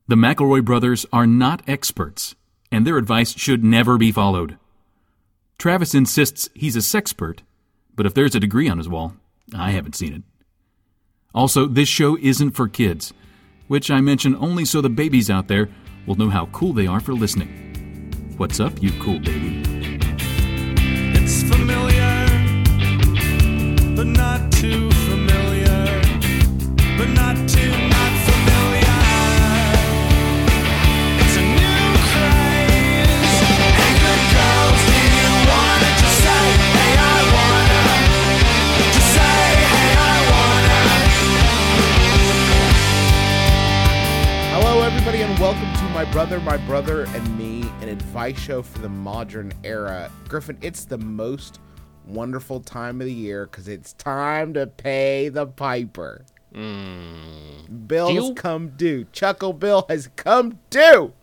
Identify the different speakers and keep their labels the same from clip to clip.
Speaker 1: The McElroy brothers are not experts, and their advice should never be followed. Travis insists he's a sexpert, but if there's a degree on his wall, I haven't seen it. Also, this show isn't for kids, which I mention only so the babies out there will know how cool they are for listening. What's up, you cool baby?
Speaker 2: It's familiar, but not too familiar, but not too not familiar. It's a new craze. Hey, good girls, do you wanna just say, hey, I wanna? Just say, hey, I wanna.
Speaker 3: Hello, everybody, and welcome to My Brother, and Me, an advice show for the modern era. Griffin, it's the most wonderful time of the year because it's time to pay the piper. Bill has come due. Chuckle Bill has come due.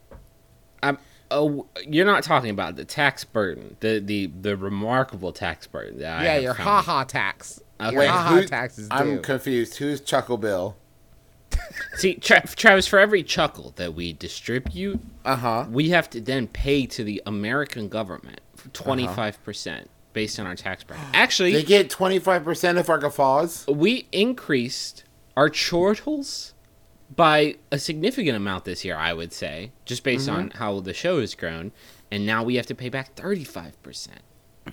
Speaker 4: You're not talking about the tax burden, the remarkable tax burden that I have
Speaker 3: Your
Speaker 4: found.
Speaker 3: ha-ha tax.
Speaker 4: Okay.
Speaker 3: Your ha-ha tax is due.
Speaker 5: I'm confused. Who's Chuckle Bill?
Speaker 4: See, Travis, for every chuckle that we distribute,
Speaker 5: Uh-huh.
Speaker 4: we have to then pay to the American government for 25% based on our tax burden.
Speaker 5: They
Speaker 4: Actually,
Speaker 5: get 25% of our guffaws?
Speaker 4: we increased our chortles by a significant amount this year, I would say, just based on how the show has grown, and now we have to pay back 35%.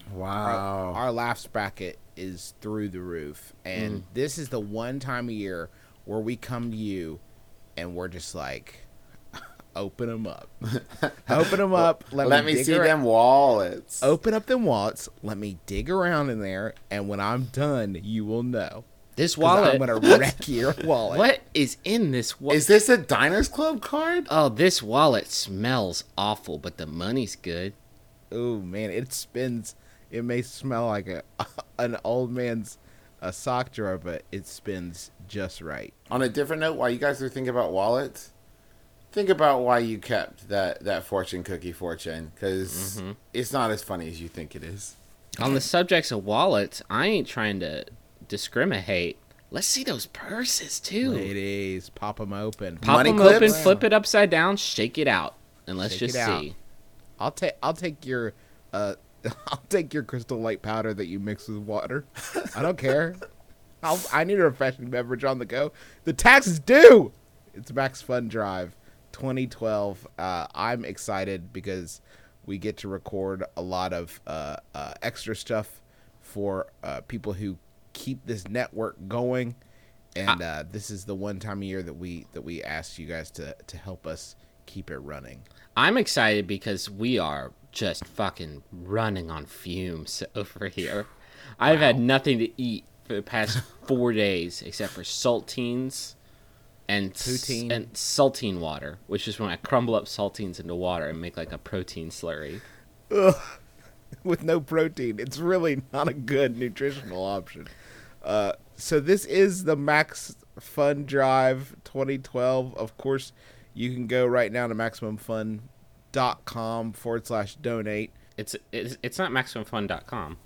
Speaker 5: Wow.
Speaker 3: Our laughs bracket is through the roof, and this is the one time a year where we come to you and we're just like, open them up. Open them up.
Speaker 5: Let me
Speaker 3: dig
Speaker 5: see
Speaker 3: around-
Speaker 5: them wallets.
Speaker 3: Open up them wallets. Let me dig around in there, and when I'm done, you will know.
Speaker 4: This
Speaker 3: 'Cause
Speaker 4: wallet,
Speaker 3: I'm gonna wreck your wallet.
Speaker 4: what is in this wallet?
Speaker 5: Is this a Diners Club card?
Speaker 4: Oh, this wallet smells awful, but the money's good.
Speaker 3: Oh man, it spins. It may smell like an old man's sock drawer, but it spins just right.
Speaker 5: On a different note, while you guys are thinking about wallets, think about why you kept that fortune cookie fortune, because it's not as funny as you think it is.
Speaker 4: On the subjects of wallets, I ain't trying to discriminate. Let's see those purses, too.
Speaker 3: Ladies, pop them open.
Speaker 4: Pop
Speaker 5: Money
Speaker 4: them open,
Speaker 5: clips?
Speaker 4: flip it upside down, shake it out, and let's
Speaker 3: Shake
Speaker 4: just
Speaker 3: it out.
Speaker 4: see.
Speaker 3: I'll take your I'll take your Crystal Light powder that you mix with water. I don't care. I need a refreshing beverage on the go. The tax is due. It's Max Fun Drive 2012. I'm excited because we get to record a lot of extra stuff for people who keep this network going, and this is the one time a year that we ask you guys to help us keep it running.
Speaker 4: I'm excited because we are just fucking running on fumes over here. I've had nothing to eat for the past 4 days except for saltines and
Speaker 3: Poutine.
Speaker 4: and saltine water, which is when I crumble up saltines into water and make like a protein slurry.
Speaker 3: With no protein. It's really not a good nutritional option. So this is the Max Fun Drive 2012. Of course, you can go right now to MaximumFun.com/donate.
Speaker 4: It's not MaximumFun.com.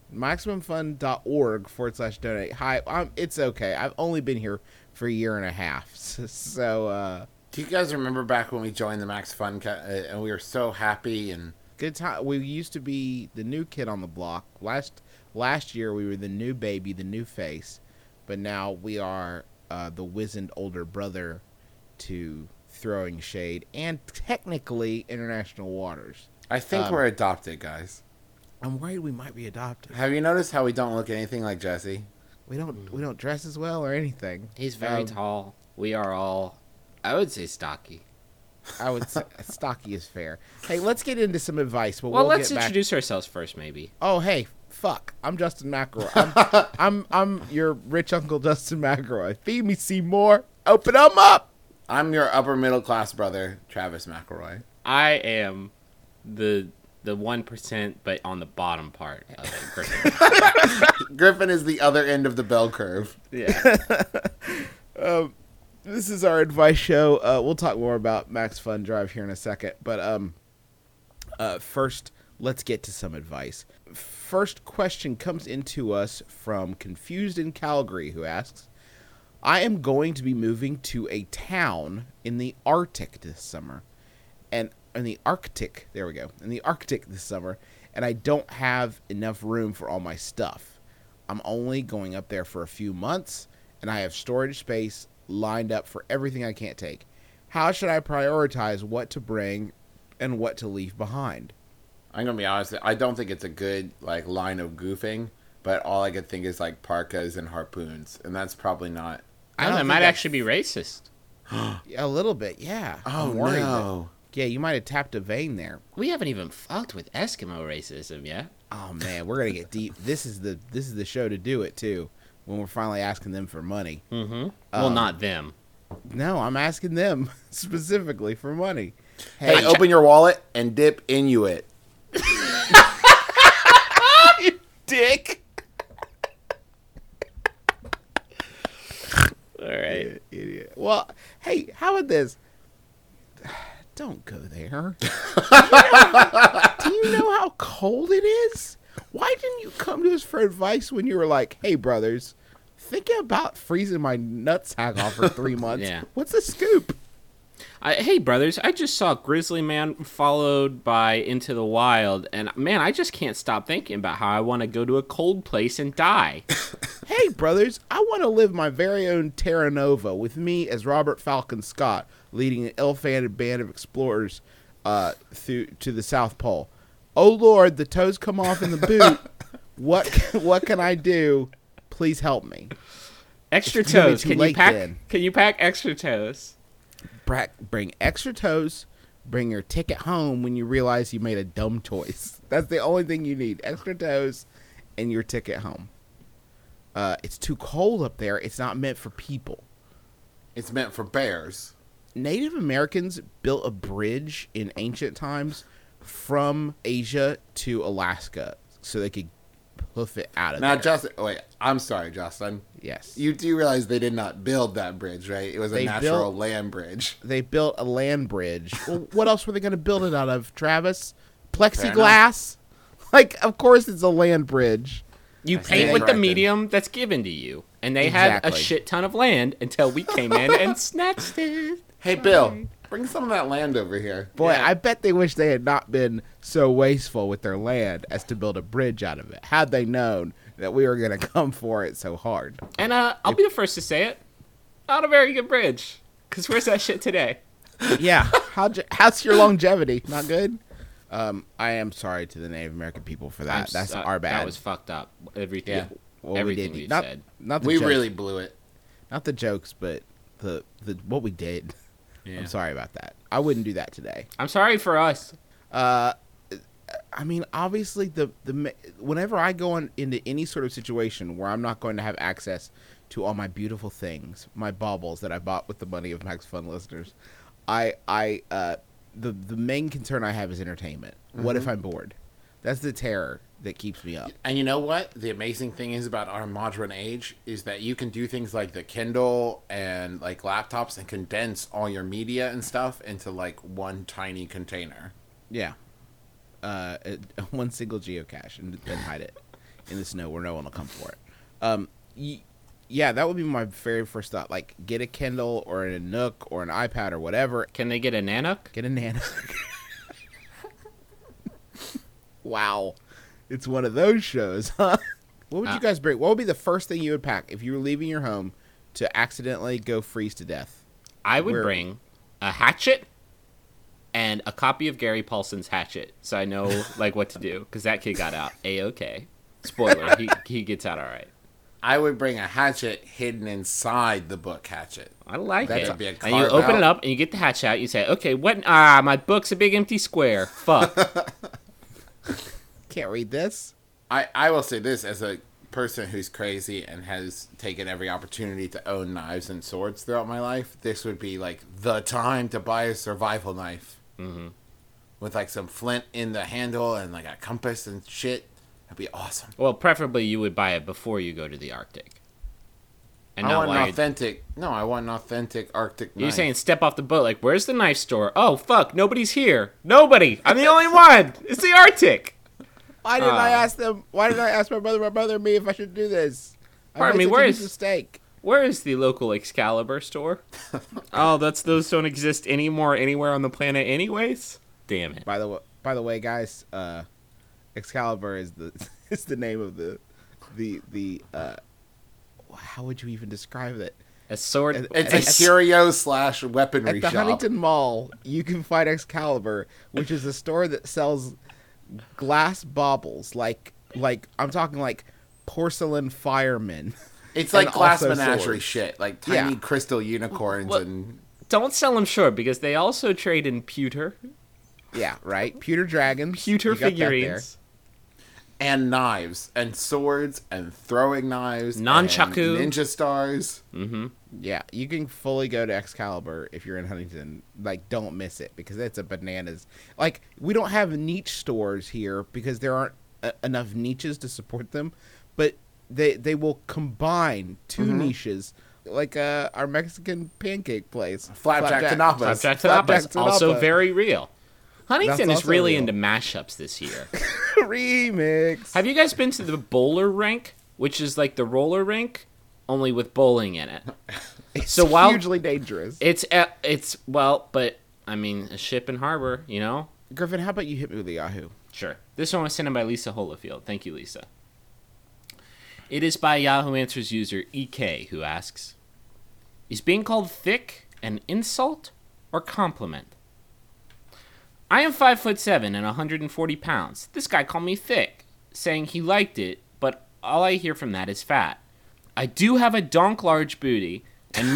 Speaker 3: MaximumFun.org/donate. Hi, it's okay. I've only been here for a year and a half. So
Speaker 5: Do you guys remember back when we joined the Max Fun and we were so happy and
Speaker 3: good time. We used to be the new kid on the block. Last year we were the new baby, the new face, but now we are the wizened older brother to throwing shade and technically international waters.
Speaker 5: I think we're adopted, guys.
Speaker 3: I'm worried we might be adopted.
Speaker 5: Have you noticed how we don't look anything like Jesse?
Speaker 3: We don't dress as well or anything.
Speaker 4: He's very tall. We are all, I would say, stocky.
Speaker 3: I would say stocky is fair. Hey, let's get into some advice. But
Speaker 4: Well,
Speaker 3: we'll
Speaker 4: let's
Speaker 3: get back.
Speaker 4: introduce ourselves first, maybe.
Speaker 3: Oh, hey, fuck! I'm Justin McElroy. I'm your rich uncle Justin McElroy. Feed me, Seymour. Open them up.
Speaker 5: I'm your upper middle class brother, Travis McElroy.
Speaker 4: I am the 1%, but on the bottom part of it. Griffin.
Speaker 5: Griffin is the other end of the bell curve.
Speaker 4: Yeah.
Speaker 3: This is our advice show. We'll talk more about Max Fun Drive here in a second. But first, let's get to some advice. First question comes into us from Confused in Calgary, who asks, I am going to be moving to a town in the Arctic this summer. And in the Arctic, there we go. In the Arctic this summer, and I don't have enough room for all my stuff. I'm only going up there for a few months, and I have storage space lined up for everything I can't take. How should I prioritize what to bring and what to leave behind?
Speaker 5: I'm gonna be honest. I don't think it's a good like line of goofing, but all I could think is like parkas and harpoons, and that's probably not.
Speaker 4: I don't know, it
Speaker 3: think
Speaker 4: might
Speaker 3: that's-
Speaker 4: actually be racist.
Speaker 3: A little bit, yeah.
Speaker 5: Oh
Speaker 3: I'm worried
Speaker 5: no!
Speaker 3: that- yeah, you might have tapped a vein there.
Speaker 4: We haven't even fucked with Eskimo racism yet.
Speaker 3: Oh man, we're gonna get deep. This is the show to do it too. When we're finally asking them for money.
Speaker 4: Mm-hmm. Well, not them.
Speaker 3: No, I'm asking them specifically for money.
Speaker 5: Hey, open your wallet and dip Inuit.
Speaker 3: dick.
Speaker 4: All right.
Speaker 3: Idiot. Well, hey, how about this? Don't go there. Do you know how cold it is? Why didn't you come to us for advice when you were like, hey, brothers, thinking about freezing my nutsack off for 3 months.
Speaker 4: Yeah.
Speaker 3: What's the scoop?
Speaker 4: Hey, brothers, I just saw Grizzly Man followed by Into the Wild, and man, I just can't stop thinking about how I want to go to a cold place and die.
Speaker 3: Hey, brothers, I want to live my very own Terra Nova with me as Robert Falcon Scott, leading an ill-fated band of explorers through to the South Pole. Oh, Lord, the toes come off in the boot. What can I do? Please help me.
Speaker 4: Extra
Speaker 3: It's gonna be
Speaker 4: toes.
Speaker 3: too
Speaker 4: Can you
Speaker 3: late
Speaker 4: pack?
Speaker 3: then.
Speaker 4: Can you pack extra toes?
Speaker 3: Bring extra toes. Bring your ticket home when you realize you made a dumb choice. That's the only thing you need. Extra toes and your ticket home. It's too cold up there. It's not meant for people.
Speaker 5: It's meant for bears.
Speaker 3: Native Americans built a bridge in ancient times from Asia to Alaska so they could hoof it out of
Speaker 5: Now,
Speaker 3: there.
Speaker 5: Justin, wait, I'm sorry, Justin.
Speaker 3: Yes.
Speaker 5: You do realize they did not build that bridge, right? It was a
Speaker 3: They
Speaker 5: natural
Speaker 3: built-
Speaker 5: land bridge.
Speaker 3: They built a land bridge. Well, what else were they going to build it out of, Travis? Plexiglass? Like, of course it's a land bridge.
Speaker 4: You
Speaker 5: see
Speaker 4: paint
Speaker 5: it
Speaker 4: with
Speaker 5: right
Speaker 4: the
Speaker 5: then.
Speaker 4: medium that's given to you, and they had a
Speaker 3: Exactly.
Speaker 4: shit ton of land until we came in and snatched it.
Speaker 5: Hey, Bill, bring some of that land over here.
Speaker 3: Boy,
Speaker 4: Yeah.
Speaker 3: I bet they wish they had not been so wasteful with their land as to build a bridge out of it. Had they known that we were going to come for it so hard.
Speaker 4: And I'll be the first to say it. Not a very good bridge. Because where's that shit today?
Speaker 3: Yeah. How's your longevity? Not good? I am sorry to the Native American people for that. That's our bad.
Speaker 4: That was fucked up. Everything,
Speaker 3: yeah. Well,
Speaker 4: everything
Speaker 3: we
Speaker 4: we've
Speaker 3: did.
Speaker 4: said.
Speaker 3: Not the
Speaker 5: We
Speaker 3: jokes,
Speaker 5: really blew it.
Speaker 3: not the jokes, but the what we did.
Speaker 4: Yeah.
Speaker 3: I'm sorry about that. I wouldn't do that today.
Speaker 4: I'm sorry for us.
Speaker 3: I mean, obviously, whenever I go into any sort of situation where I'm not going to have access to all my beautiful things, my baubles that I bought with the money of Max Fun listeners, the main concern I have is entertainment. What if I'm bored? That's the terror that keeps me up.
Speaker 5: And you know what? The amazing thing is about our modern age is that you can do things like the Kindle and like laptops and condense all your media and stuff into like one tiny container.
Speaker 3: Yeah. One single geocache and then hide it in the snow where no one will come for it. Yeah, that would be my very first thought. Like, get a Kindle or a Nook or an iPad or whatever.
Speaker 4: Can they get a Nanook?
Speaker 3: Get a Nano. Wow. It's one of those shows, huh? What would you guys bring? What would be the first thing you would pack if you were leaving your home to accidentally go freeze to death?
Speaker 4: I would
Speaker 3: Where-
Speaker 4: bring a hatchet and a copy of Gary Paulson's Hatchet, so I know like what to do, because that kid got out A-okay. Spoiler, he gets out all right.
Speaker 5: I would bring a hatchet hidden inside the book Hatchet.
Speaker 4: I like
Speaker 5: That'd
Speaker 4: it.
Speaker 5: be a
Speaker 4: And you
Speaker 5: carve
Speaker 4: open
Speaker 5: out.
Speaker 4: it up and you get the hatchet out. You say, "Okay, what? Ah, my book's a big empty square. Fuck."
Speaker 3: Can't read this.
Speaker 5: I will say this as a person who's crazy and has taken every opportunity to own knives and swords throughout my life. This would be like the time to buy a survival knife. Mm-hmm. With like some flint in the handle and like a compass and shit. That'd be awesome.
Speaker 4: Well, preferably you would buy it before you go to the Arctic. And
Speaker 5: I
Speaker 4: not
Speaker 5: want
Speaker 4: while
Speaker 5: an
Speaker 4: you're-
Speaker 5: authentic. No, I want an authentic Arctic knife.
Speaker 4: You're saying step off the boat. Like, where's the knife store? Oh, fuck. Nobody's here. Nobody. I'm the only one. It's the Arctic.
Speaker 3: Why didn't I ask them? Why didn't I ask my brother and me if I should do this? I
Speaker 4: Pardon
Speaker 3: made
Speaker 4: me,
Speaker 3: such a
Speaker 4: where
Speaker 3: huge
Speaker 4: is-
Speaker 3: mistake?
Speaker 4: Where is the local Excalibur store? Oh, those don't exist anymore anywhere on the planet anyways? Damn it.
Speaker 3: By the way, guys, Excalibur is the is the name of the how would you even describe it?
Speaker 4: A sword.
Speaker 5: It's a curio / weaponry
Speaker 3: At the
Speaker 5: shop.
Speaker 3: Huntington Mall, you can find Excalibur, which is a store that sells glass baubles, like I'm talking like porcelain firemen.
Speaker 5: It's like
Speaker 3: and
Speaker 5: glass
Speaker 3: also
Speaker 5: menagerie
Speaker 3: swords.
Speaker 5: shit, like tiny
Speaker 3: Yeah.
Speaker 5: crystal unicorns
Speaker 4: What-
Speaker 5: and
Speaker 4: Don't sell them short because they also trade in pewter
Speaker 3: Yeah, right. Pewter dragons.
Speaker 4: pewter
Speaker 3: You got that there.
Speaker 4: figurines.
Speaker 5: and knives and swords and throwing knives,
Speaker 4: Nunchaku.
Speaker 5: and ninja stars.
Speaker 3: Yeah, you can fully go to Excalibur if you're in Huntington. Like, don't miss it because it's a bananas. Like, we don't have niche stores here because there aren't enough niches to support them, but they will combine 2 niches, like our Mexican pancake place,
Speaker 5: Flapjack Tanapas.
Speaker 4: Flapjack
Speaker 3: Flapjack
Speaker 4: Tanapas, also
Speaker 3: Tanapa.
Speaker 4: very real. Huntington
Speaker 3: That's
Speaker 4: is
Speaker 3: also
Speaker 4: really
Speaker 3: real.
Speaker 4: into mashups this year.
Speaker 3: Remix.
Speaker 4: Have you guys been to the bowler rink, which is like the roller rink, only with bowling in it?
Speaker 3: It's
Speaker 4: So while-
Speaker 3: hugely dangerous.
Speaker 4: It's but I mean, a ship in harbor, you know.
Speaker 3: Griffin, how about you hit me with a Yahoo?
Speaker 4: Sure. This one was sent in by Lisa Holofield. Thank you, Lisa. It is by Yahoo Answers user EK, who asks, "Is being called thick an insult or compliment? I am 5'7" and 140 pounds. This guy called me thick, saying he liked it, but all I hear from that is fat. I do have a donk large booty and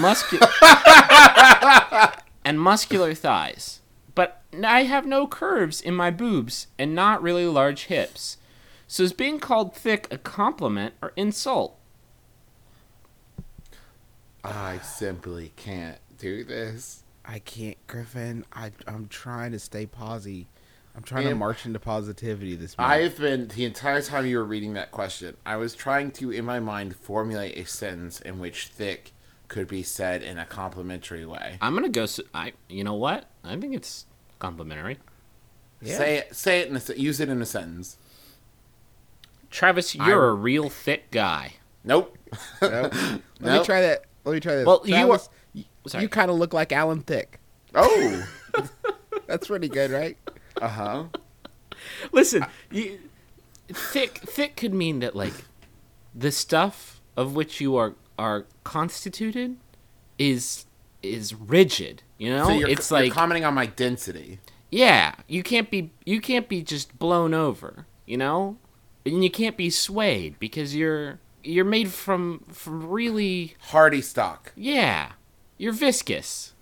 Speaker 4: muscular thighs, but I have no curves in my boobs and not really large hips. So is being called thick a compliment or insult?"
Speaker 5: I simply can't do this.
Speaker 3: I can't, Griffin. I'm trying to stay posy. I'm trying to
Speaker 5: And-
Speaker 3: march into positivity this month.
Speaker 5: I've been, the entire time you were reading that question, I was trying to, in my mind, formulate a sentence in which thick could be said in a complimentary way.
Speaker 4: I'm gonna go. You know what? I think it's complimentary.
Speaker 3: Yeah.
Speaker 5: Say it use it in a sentence.
Speaker 4: Travis, you're a real thick guy.
Speaker 5: Nope.
Speaker 3: Nope. Let me
Speaker 5: Nope.
Speaker 3: try that. Let me try this.
Speaker 4: Well, you
Speaker 3: Travis,
Speaker 4: Sorry.
Speaker 3: you kind of look like Alan Thicke.
Speaker 5: Oh.
Speaker 3: That's pretty good, right?
Speaker 5: Uh-huh.
Speaker 4: Listen, thick could mean that like the stuff of which you are constituted is rigid. You know,
Speaker 5: So you're,
Speaker 4: it's
Speaker 5: you're
Speaker 4: like
Speaker 5: commenting on my density.
Speaker 4: yeah, you can't be just blown over. You know, and you can't be swayed because you're made from really
Speaker 5: Hardy stock.
Speaker 4: yeah, you're viscous.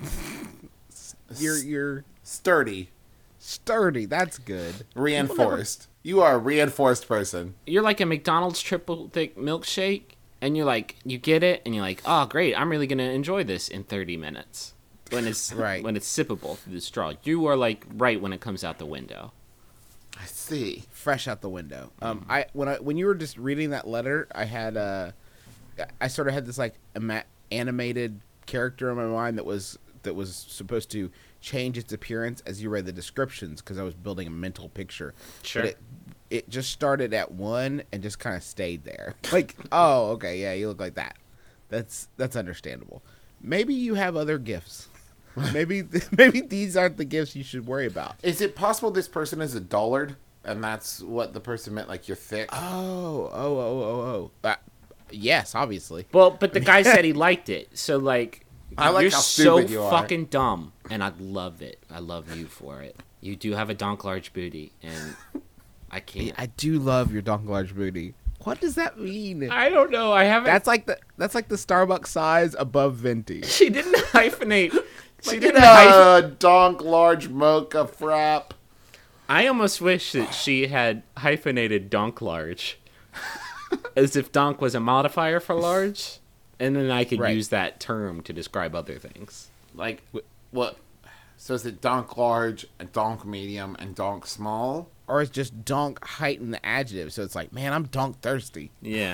Speaker 3: You're
Speaker 5: Sturdy.
Speaker 3: sturdy. That's good.
Speaker 5: Reinforced. You are a reinforced person.
Speaker 4: You're like a McDonald's triple thick milkshake, and you're like, you get it, and you're like, oh great, I'm really gonna enjoy this in 30 minutes when it's
Speaker 3: Right.
Speaker 4: when it's sippable through the straw. You are like right when it comes out the window.
Speaker 5: I see.
Speaker 3: Fresh out the window. When you were just reading that letter, I had I sort of had this like animated character in my mind that was supposed to change its appearance as you read the descriptions because I was building a mental picture.
Speaker 4: Sure.
Speaker 3: But it just started at 1 and just kind of stayed there. Like, oh, okay, yeah, you look like that. That's understandable. Maybe you have other gifts. Maybe these aren't the gifts you should worry about.
Speaker 5: Is it possible this person is a dullard? And that's what the person meant, like you're thick?
Speaker 3: Oh. Yes, obviously.
Speaker 4: Well, but the guy said he liked it, so like,
Speaker 5: I like
Speaker 4: you're
Speaker 5: how
Speaker 4: so
Speaker 5: stupid you are.
Speaker 4: fucking dumb, and I love it. I love you for it. You do have a donk large booty, and I can't.
Speaker 3: I do love your donk large booty. What does that mean?
Speaker 4: I don't know. I haven't.
Speaker 3: That's like the Starbucks size above venti.
Speaker 4: She didn't hyphenate. She
Speaker 5: Get
Speaker 4: didn't hyphenate.
Speaker 5: a donk large mocha frap.
Speaker 4: I almost wish that she had hyphenated donk large, as if donk was a modifier for large, and then I could
Speaker 3: Right.
Speaker 4: use that term to describe other things.
Speaker 5: Like, what? So is it donk large, and donk medium, and donk small?
Speaker 3: Or it's just donk heighten the adjective. So it's like, man, I'm donk thirsty.
Speaker 4: Yeah.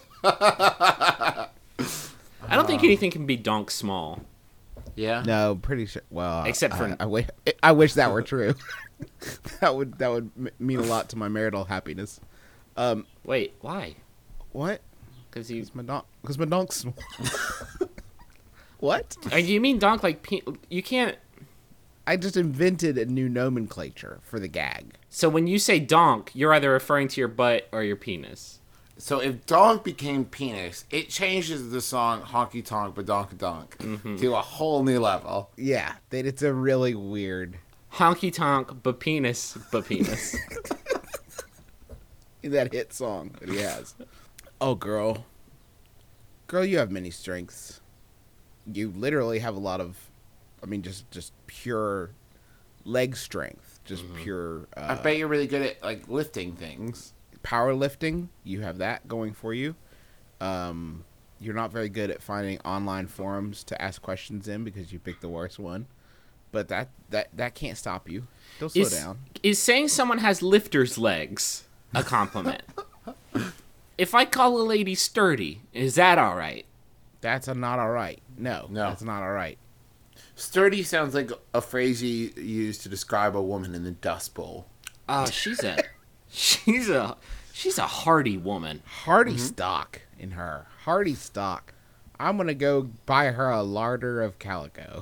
Speaker 4: I don't think anything can be donk small.
Speaker 5: Yeah.
Speaker 3: No, pretty sure. Well,
Speaker 4: Except for-
Speaker 3: I wish that were true. that would mean a lot to my marital happiness.
Speaker 4: Wait, why?
Speaker 3: What?
Speaker 4: Because you.
Speaker 3: Because my donk's. What?
Speaker 4: You mean donk like you can't.
Speaker 3: I just invented a new nomenclature for the gag.
Speaker 4: So when you say donk, you're either referring to your butt or your penis.
Speaker 5: So if donk became penis, it changes the song Honky Tonk Badonk to a whole new level.
Speaker 3: Yeah, it's a really weird.
Speaker 4: Honky tonk, but penis.
Speaker 3: That hit song that he has. Oh, girl, you have many strengths. You literally have a lot of, I mean, just pure leg strength, just pure.
Speaker 5: I bet you're really good at like lifting things.
Speaker 3: Powerlifting. You have that going for you. You're not very good at finding online forums to ask questions in because you picked the worst one. But that can't stop you. Don't slow down.
Speaker 4: Is saying someone has lifter's legs a compliment? If I call a lady sturdy, is that all right?
Speaker 3: That's not all right. No, that's not all right.
Speaker 5: Sturdy sounds like a phrase you use to describe a woman in the Dust Bowl.
Speaker 4: Oh, she's a hardy woman.
Speaker 3: Hardy stock in her. Hardy stock. I'm going to go buy her a larder of calico.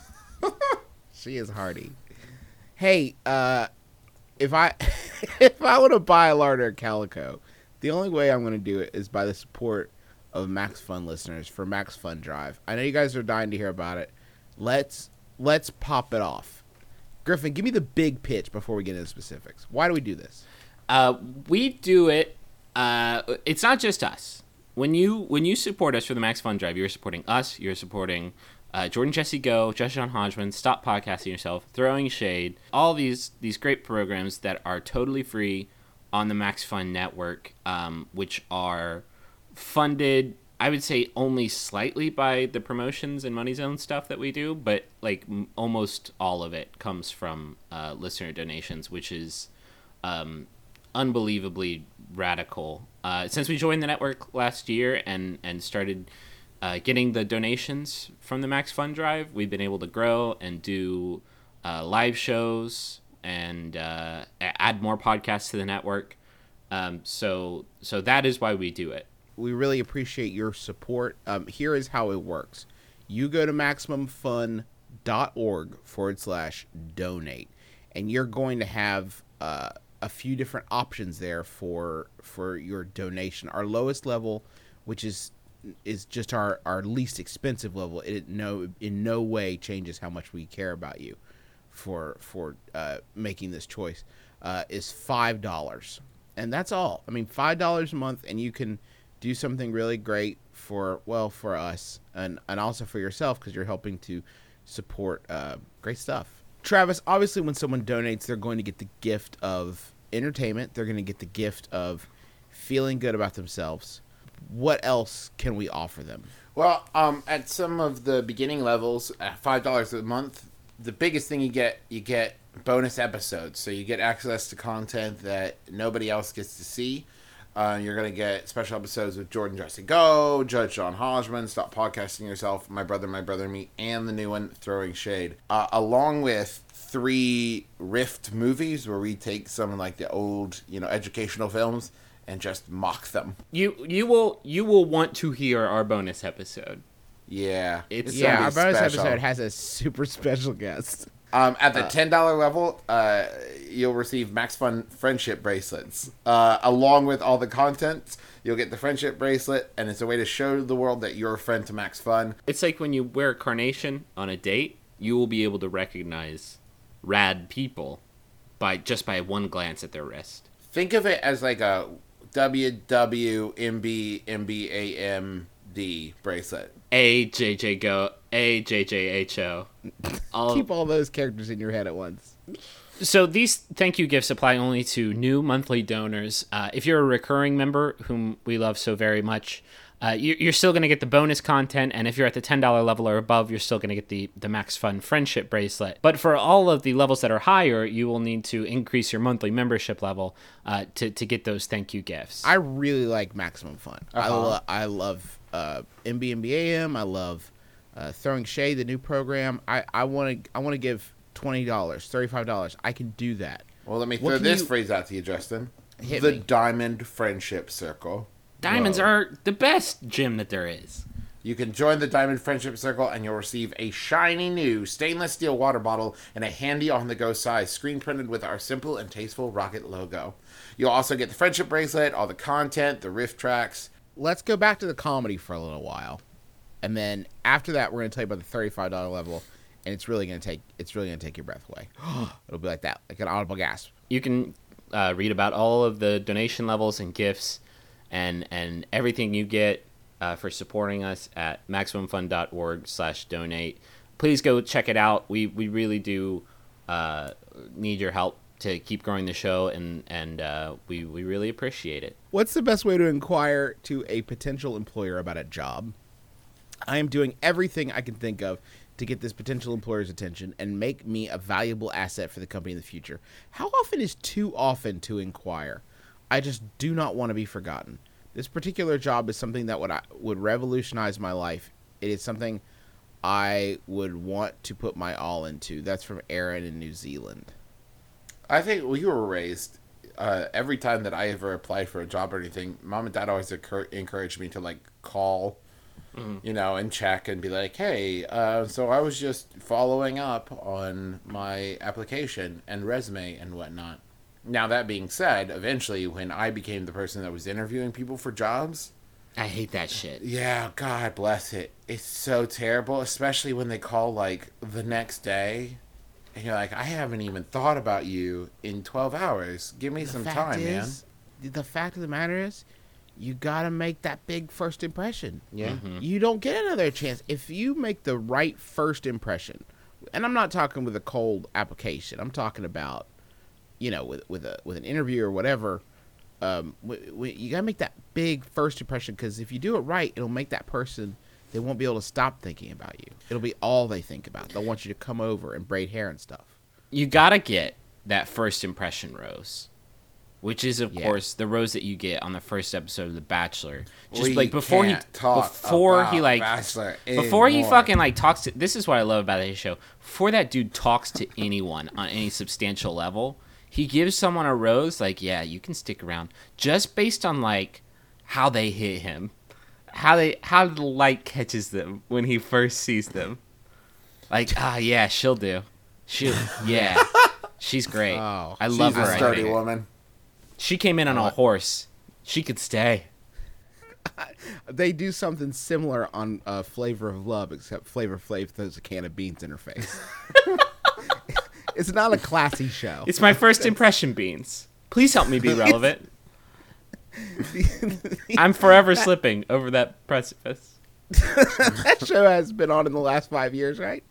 Speaker 3: She is hardy. Hey, if I want to buy a larder of calico, the only way I'm going to do it is by the support of Max Fun listeners for Max Fun Drive. I know you guys are dying to hear about it. Let's pop it off. Griffin, give me the big pitch before we get into specifics. Why do we do this?
Speaker 4: We do it. It's not just us. When you support us for the Max Fun Drive, you're supporting us. You're supporting Jordan Jesse Go, Josh John Hodgman, Stop Podcasting Yourself, Throwing Shade, all these great programs that are totally free on the Max Fun Network, which are funded, I would say, only slightly by the promotions and Money Zone stuff that we do, but like almost all of it comes from listener donations, which is unbelievably radical. Since we joined the network last year and started getting the donations from the Max Fun Drive, we've been able to grow and do live shows and add more podcasts to the network. So that is why we do it.
Speaker 3: We really appreciate your support. Here is how it works. You go to MaximumFun.org/donate, and you're going to have a few different options there for your donation. Our lowest level, which is just our least expensive level, it in no way changes how much we care about you for making this choice, is $5. And that's all. I mean, $5 a month, and you can do something really great for us and also for yourself, because you're helping to support great stuff. Travis, obviously when someone donates, they're going to get the gift of entertainment. They're going to get the gift of feeling good about themselves. What else can we offer them?
Speaker 5: Well, at some of the beginning levels, at $5 a month, the biggest thing you get bonus episodes. So you get access to content that nobody else gets to see. You're going to get special episodes with Jordan Jesse Go, Judge John Hodgman, Stop Podcasting Yourself, My Brother, Me, and the new one, Throwing Shade. Along with 3 Rift movies where we take some like the old, educational films and just mock them.
Speaker 4: You will want to hear our bonus episode.
Speaker 5: Yeah.
Speaker 3: Our bonus episode has a super special guest.
Speaker 5: At the $10 level, you'll receive Max Fun friendship bracelets. Along with all the content, you'll get the friendship bracelet, and it's a way to show the world that you're a friend to Max Fun.
Speaker 4: It's like when you wear a carnation on a date, you will be able to recognize rad people by one glance at their wrist.
Speaker 5: Think of it as like a WWMBMBAMD bracelet.
Speaker 4: AJJ Go, AJJHO.
Speaker 3: Keep all those characters in your head at once.
Speaker 4: So these thank you gifts apply only to new monthly donors. If you're a recurring member, whom we love so very much, you're still going to get the bonus content. And if you're at the $10 level or above, you're still going to get the Max Fun friendship bracelet. But for all of the levels that are higher, you will need to increase your monthly membership level to get those thank you gifts.
Speaker 3: I really like Maximum Fun. I love MBMBAM. I love Throwing Shade, the new program. I want to give $20, $35. I can do that.
Speaker 5: Well, let me throw this phrase out to you, Justin.
Speaker 3: Hit
Speaker 5: the
Speaker 3: me.
Speaker 5: Diamond Friendship Circle.
Speaker 4: Diamonds
Speaker 3: Whoa.
Speaker 4: are the best gym that there is.
Speaker 5: You can join the Diamond Friendship Circle and you'll receive a shiny new stainless steel water bottle and a handy on-the-go size screen printed with our simple and tasteful rocket logo. You'll also get the friendship bracelet, all the content, the riff tracks.
Speaker 3: Let's go back to the comedy for a little while, and then after that, we're going to tell you about the $35 level, and it's really going to take your breath away. It'll be like that, like an audible gasp.
Speaker 4: You can read about all of the donation levels and gifts and everything you get for supporting us at MaximumFun.org/donate. Please go check it out. We really do need your help to keep growing the show, and we really appreciate it.
Speaker 3: What's the best way to inquire to a potential employer about a job? I am doing everything I can think of to get this potential employer's attention and make me a valuable asset for the company in the future. How often is too often to inquire? I just do not want to be forgotten. This particular job is something that would revolutionize my life. It is something I would want to put my all into. That's from Aaron in New Zealand.
Speaker 5: I think we were raised, every time that I ever applied for a job or anything, Mom and Dad always encouraged me to, like, call, and check and be like, hey, so I was just following up on my application and resume and whatnot. Now, that being said, eventually, when I became the person that was interviewing people for jobs,
Speaker 4: I hate that shit.
Speaker 5: yeah, God bless it. It's so terrible, especially when they call, like, the next day. And you're like, I haven't even thought about you in 12 hours. Give me some time, man.
Speaker 3: The fact of the matter is, you got to make that big first impression.
Speaker 5: Yeah.
Speaker 3: You don't get another chance. If you make the right first impression, and I'm not talking with a cold application, I'm talking about, with an interview or whatever, you got to make that big first impression, because if you do it right, it'll make that person, they won't be able to stop thinking about you. It'll be all they think about. They'll want you to come over and braid hair and stuff.
Speaker 4: You gotta get that first impression rose, which is of course the rose that you get on the first episode of The Bachelor. Just
Speaker 5: We
Speaker 4: like before he
Speaker 5: can't talk
Speaker 4: before he
Speaker 5: about
Speaker 4: like
Speaker 5: Bachelor
Speaker 4: before he
Speaker 5: anymore.
Speaker 4: fucking like talks to, this is what I love about his show. Before that dude talks to anyone on any substantial level, he gives someone a rose. Like, yeah, you can stick around, just based on like how they hit him, how the light catches them when he first sees them. Like, yeah, she'll do. Yeah, she's great.
Speaker 3: Oh,
Speaker 4: I love
Speaker 5: She's
Speaker 4: her.
Speaker 5: a
Speaker 4: I
Speaker 5: sturdy
Speaker 4: think.
Speaker 5: woman.
Speaker 4: She came in on a horse. She could stay.
Speaker 3: They do something similar on Flavor of Love, except Flavor Flav throws a can of beans in her face. It's not a classy show.
Speaker 4: It's my first impression, Beans. Please help me be relevant. I'm forever slipping over that precipice.
Speaker 3: That show has been on in the last 5 years, right?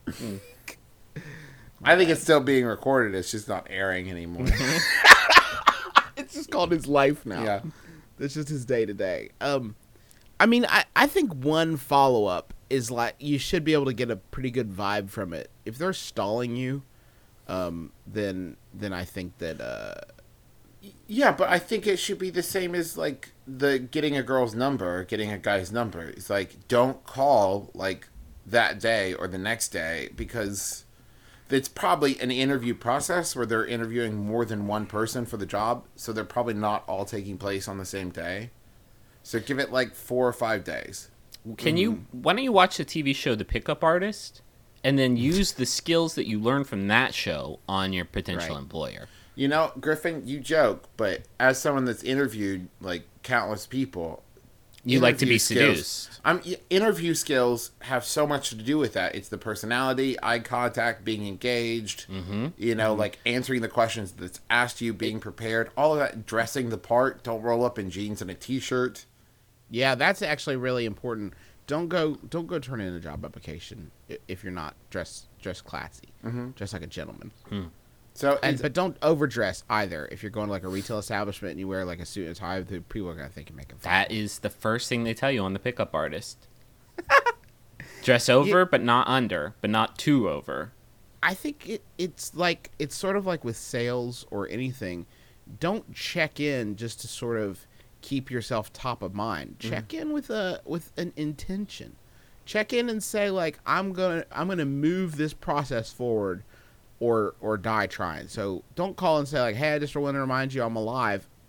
Speaker 5: I think it's still being recorded. It's just not airing anymore.
Speaker 3: It's just called his life now.
Speaker 5: Yeah.
Speaker 3: That's just his day to day. I mean, I think one follow up is like you should be able to get a pretty good vibe from it. If they're stalling you, then I think that
Speaker 5: Yeah, but I think it should be the same as, like, the getting a girl's number or getting a guy's number. It's like, don't call, like, that day or the next day, because it's probably an interview process where they're interviewing more than one person for the job, so they're probably not all taking place on the same day. So give it, like, 4 or 5 days.
Speaker 4: Why don't you watch the TV show The Pickup Artist, and then use the skills that you learned from that show on your potential
Speaker 3: Right.
Speaker 4: employer?
Speaker 5: You know, Griffin, you joke, but as someone that's interviewed, like, countless people...
Speaker 4: You like to
Speaker 5: interview
Speaker 4: be
Speaker 5: skills-
Speaker 4: seduced.
Speaker 5: Interview skills have so much to do with that. It's the personality, eye contact, being engaged, like answering the questions that's asked you, being prepared, all of that, dressing the part. Don't roll up in jeans and a t-shirt.
Speaker 3: yeah, that's actually really important. Don't go turn in a job application if you're not dressed classy. Dress like a gentleman.
Speaker 5: So,
Speaker 3: But don't overdress either. If you're going to like a retail establishment and you wear like a suit and tie, the people are gonna think you're making fun.
Speaker 4: That is the first thing they tell you on The Pickup Artist. Dress over, but not under, but not too over.
Speaker 3: I think it's sort of like with sales or anything. Don't check in just to sort of keep yourself top of mind. Check in with an intention. Check in and say like I'm gonna move this process forward, or die trying. So don't call and say like, hey, I just want to remind you I'm alive.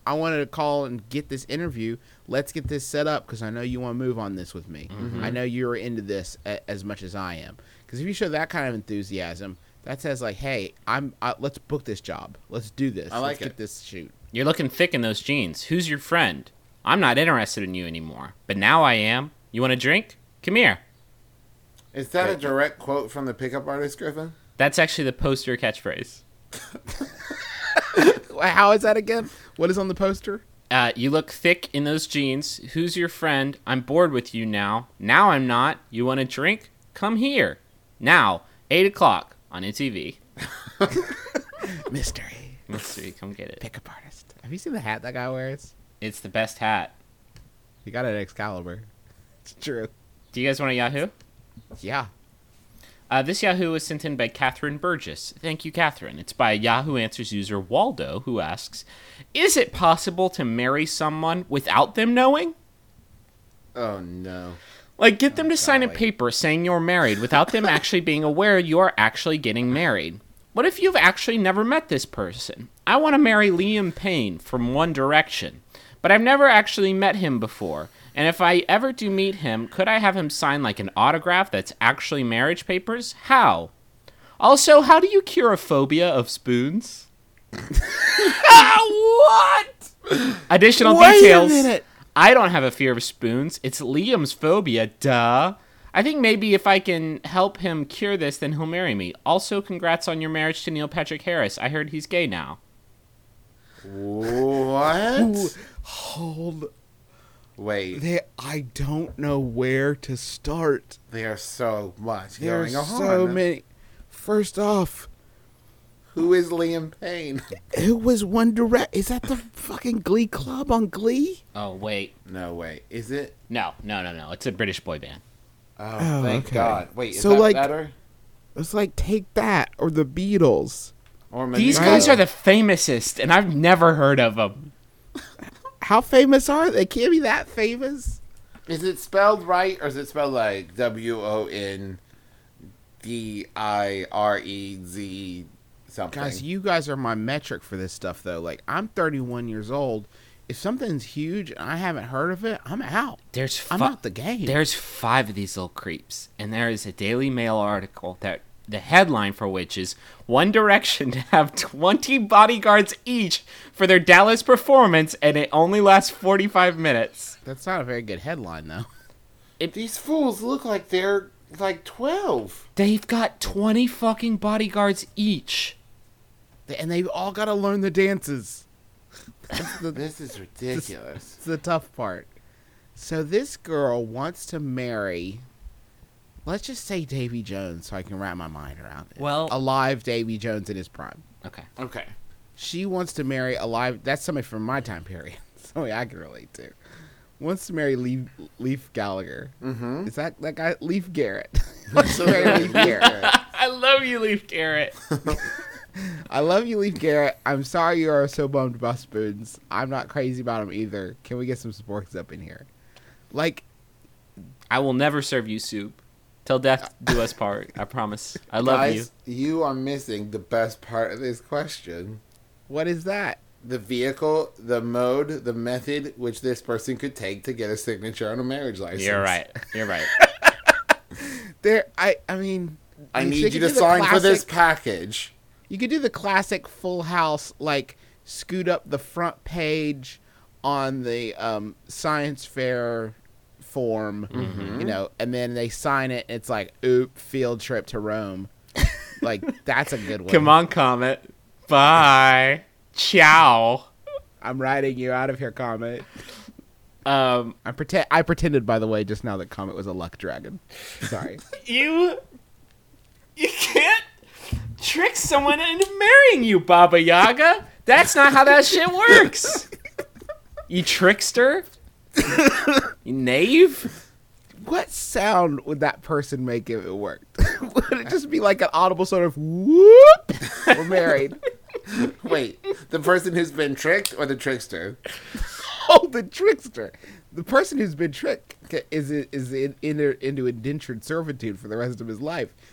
Speaker 3: I wanted to call and get this interview. Let's get this set up because I know you want to move on this with me. I know you're into this as much as I am. Because if you show that kind of enthusiasm, that says like, hey, let's book this job. Let's do this.
Speaker 5: I like
Speaker 3: let's
Speaker 5: it.
Speaker 3: get this shoot.
Speaker 4: You're looking thick in those jeans. Who's your friend? I'm not interested in you anymore, but now I am. You want a drink? Come here.
Speaker 5: Is that a direct quote from the pickup artist, Griffin?
Speaker 4: That's actually the poster catchphrase.
Speaker 3: How is that again? What is on the poster?
Speaker 4: You look thick in those jeans. Who's your friend? I'm bored with you now. Now I'm not. You want a drink? Come here. Now, 8 o'clock on NTV.
Speaker 3: Mystery.
Speaker 4: Mystery, come get it.
Speaker 3: Pickup artist. Have you seen the hat that guy wears?
Speaker 4: It's the best hat.
Speaker 3: He got it at Excalibur. It's true.
Speaker 4: Do you guys want a Yahoo?
Speaker 3: Yeah.
Speaker 4: This Yahoo was sent in by Catherine Burgess. Thank you, Catherine. It's by Yahoo Answers user Waldo, who asks, is it possible to marry someone without them knowing?
Speaker 5: Oh, no.
Speaker 4: Like, get them to sign a
Speaker 3: golly.
Speaker 4: paper saying you're married without them actually being aware you are actually getting married. What if you've actually never met this person? I want to marry Liam Payne from One Direction, but I've never actually met him before. And if I ever do meet him, could I have him sign like an autograph that's actually marriage papers? How? Also, how do you cure a phobia of spoons? What? Additional details.
Speaker 3: Wait a minute.
Speaker 4: I don't have a fear of spoons. It's Liam's phobia, duh. I think maybe if I can help him cure this, then he'll marry me. Also, congrats on your marriage to Neil Patrick Harris. I heard he's gay now.
Speaker 5: What?
Speaker 3: Hold.
Speaker 5: Wait,
Speaker 3: I don't know where to start.
Speaker 5: there's so much
Speaker 3: There's
Speaker 5: going on.
Speaker 3: so many. First off,
Speaker 5: Who is Liam Payne?
Speaker 3: who was One Direct? Is that the fucking Glee Club on Glee?
Speaker 4: Oh, wait.
Speaker 5: No, wait. Is it?
Speaker 4: No. It's a British boy band.
Speaker 5: Oh, thank
Speaker 3: okay.
Speaker 5: God. Wait, is
Speaker 3: So,
Speaker 5: that
Speaker 3: like-
Speaker 5: better?
Speaker 3: It's like Take That or the Beatles.
Speaker 5: Or
Speaker 4: These
Speaker 5: Manila?
Speaker 4: guys are the famousest, and I've never heard of them.
Speaker 3: How famous are they? Can't be that famous.
Speaker 5: Is it spelled right, or is it spelled like WONDIREZ something?
Speaker 3: Guys, you guys are my metric for this stuff, though. Like, I'm 31 years old. If something's huge and I haven't heard of it, I'm out. I'm out the game.
Speaker 4: There's 5 of these little creeps, and there is a Daily Mail article that the headline for which is One Direction to have 20 bodyguards each for their Dallas performance, and it only lasts 45 minutes.
Speaker 3: That's not a very good headline, though.
Speaker 5: These fools look like they're like 12.
Speaker 4: They've got 20 fucking bodyguards each.
Speaker 3: And they've all got to learn the dances. That's
Speaker 5: This is ridiculous.
Speaker 3: the tough part. So this girl wants to marry, let's just say Davy Jones, so I can wrap my mind around it.
Speaker 4: Well-
Speaker 3: alive Davy Jones in his prime.
Speaker 4: Okay.
Speaker 5: Okay.
Speaker 3: She wants to marry alive. That's somebody from my time period. Somebody I can relate to. Wants to marry Leaf Gallagher. Mm-hmm. Is that guy? Leaf Garrett. Wants to marry Leaf Garrett.
Speaker 4: I love you, Leaf Garrett.
Speaker 3: I love you, Leaf Garrett. I'm sorry you are so bummed about spoons. I'm not crazy about them either. Can we get some sporks up in here? Like,
Speaker 4: I will never serve you soup. Till death do us part. I promise. I love you.
Speaker 5: Guys, you are missing the best part of this question.
Speaker 3: what is that?
Speaker 5: The vehicle, the mode, the method which this person could take to get a signature on a marriage license.
Speaker 4: You're right. You're right.
Speaker 3: I mean,
Speaker 5: I
Speaker 3: they
Speaker 5: need
Speaker 3: could
Speaker 5: you to
Speaker 3: do the
Speaker 5: sign for this
Speaker 3: classic-
Speaker 5: package.
Speaker 3: You could do the classic Full House, like scoot up the front page on the science fair form, you know, and then they sign it. And it's like, oop, field trip to Rome. Like, that's a good one.
Speaker 4: Come on, Comet. Bye. Ciao.
Speaker 3: I'm writing you out of here, Comet.
Speaker 4: I
Speaker 3: I pretended, by the way, just now that Comet was a luck dragon. Sorry.
Speaker 4: You can't trick someone into marrying you, Baba Yaga. That's not how that shit works. You trickster. You knave.
Speaker 3: What sound would that person make if it worked? Would it just be like an audible sort of whoop? We're married.
Speaker 5: Wait, the person who's been tricked or the trickster?
Speaker 3: Oh, the trickster. The person who's been tricked into indentured servitude for the rest of his life.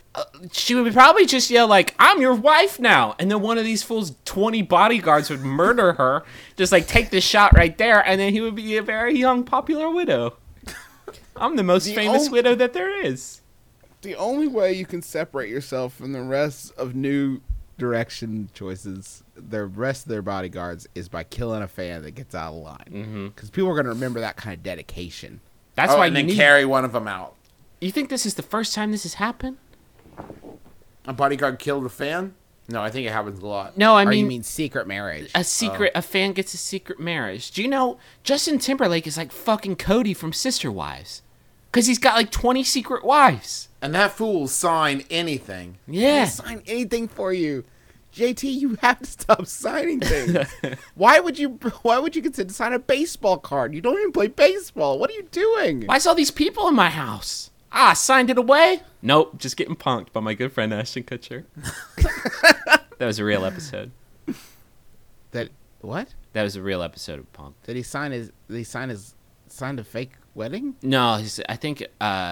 Speaker 4: She would probably just yell like, "I'm your wife now," and then one of these fools, 20 bodyguards would murder her, just like take the shot right there, and then he would be a very young, popular widow. I'm the most famous widow that there is.
Speaker 3: The only way you can separate yourself from the rest of New Direction choices, the rest of their bodyguards, is by killing a fan that gets out of line. Because people are going to remember that kind of dedication.
Speaker 4: That's why
Speaker 5: and
Speaker 4: you
Speaker 5: then
Speaker 4: need.
Speaker 5: carry one of them out.
Speaker 4: You think this is the first time this has happened?
Speaker 5: A bodyguard killed a fan? No, I think it happens a lot.
Speaker 4: No, I
Speaker 3: Or you
Speaker 4: mean
Speaker 3: mean secret marriage?
Speaker 4: a fan gets a secret marriage. Do you know Justin Timberlake is like fucking Cody from Sister Wives? Because he's got like 20 secret wives.
Speaker 5: And that fool will sign anything.
Speaker 4: Yeah.
Speaker 3: I'll sign anything for you. JT, you have to stop signing things. Why would you consider to sign a baseball card? You don't even play baseball. What are you doing?
Speaker 4: Why's all these people in my house? Ah, signed it away? Nope, just getting punked by my good friend Ashton Kutcher. That was a real episode.
Speaker 3: What?
Speaker 4: That was a real episode of Punk.
Speaker 3: Did he sign a fake wedding?
Speaker 4: No, I think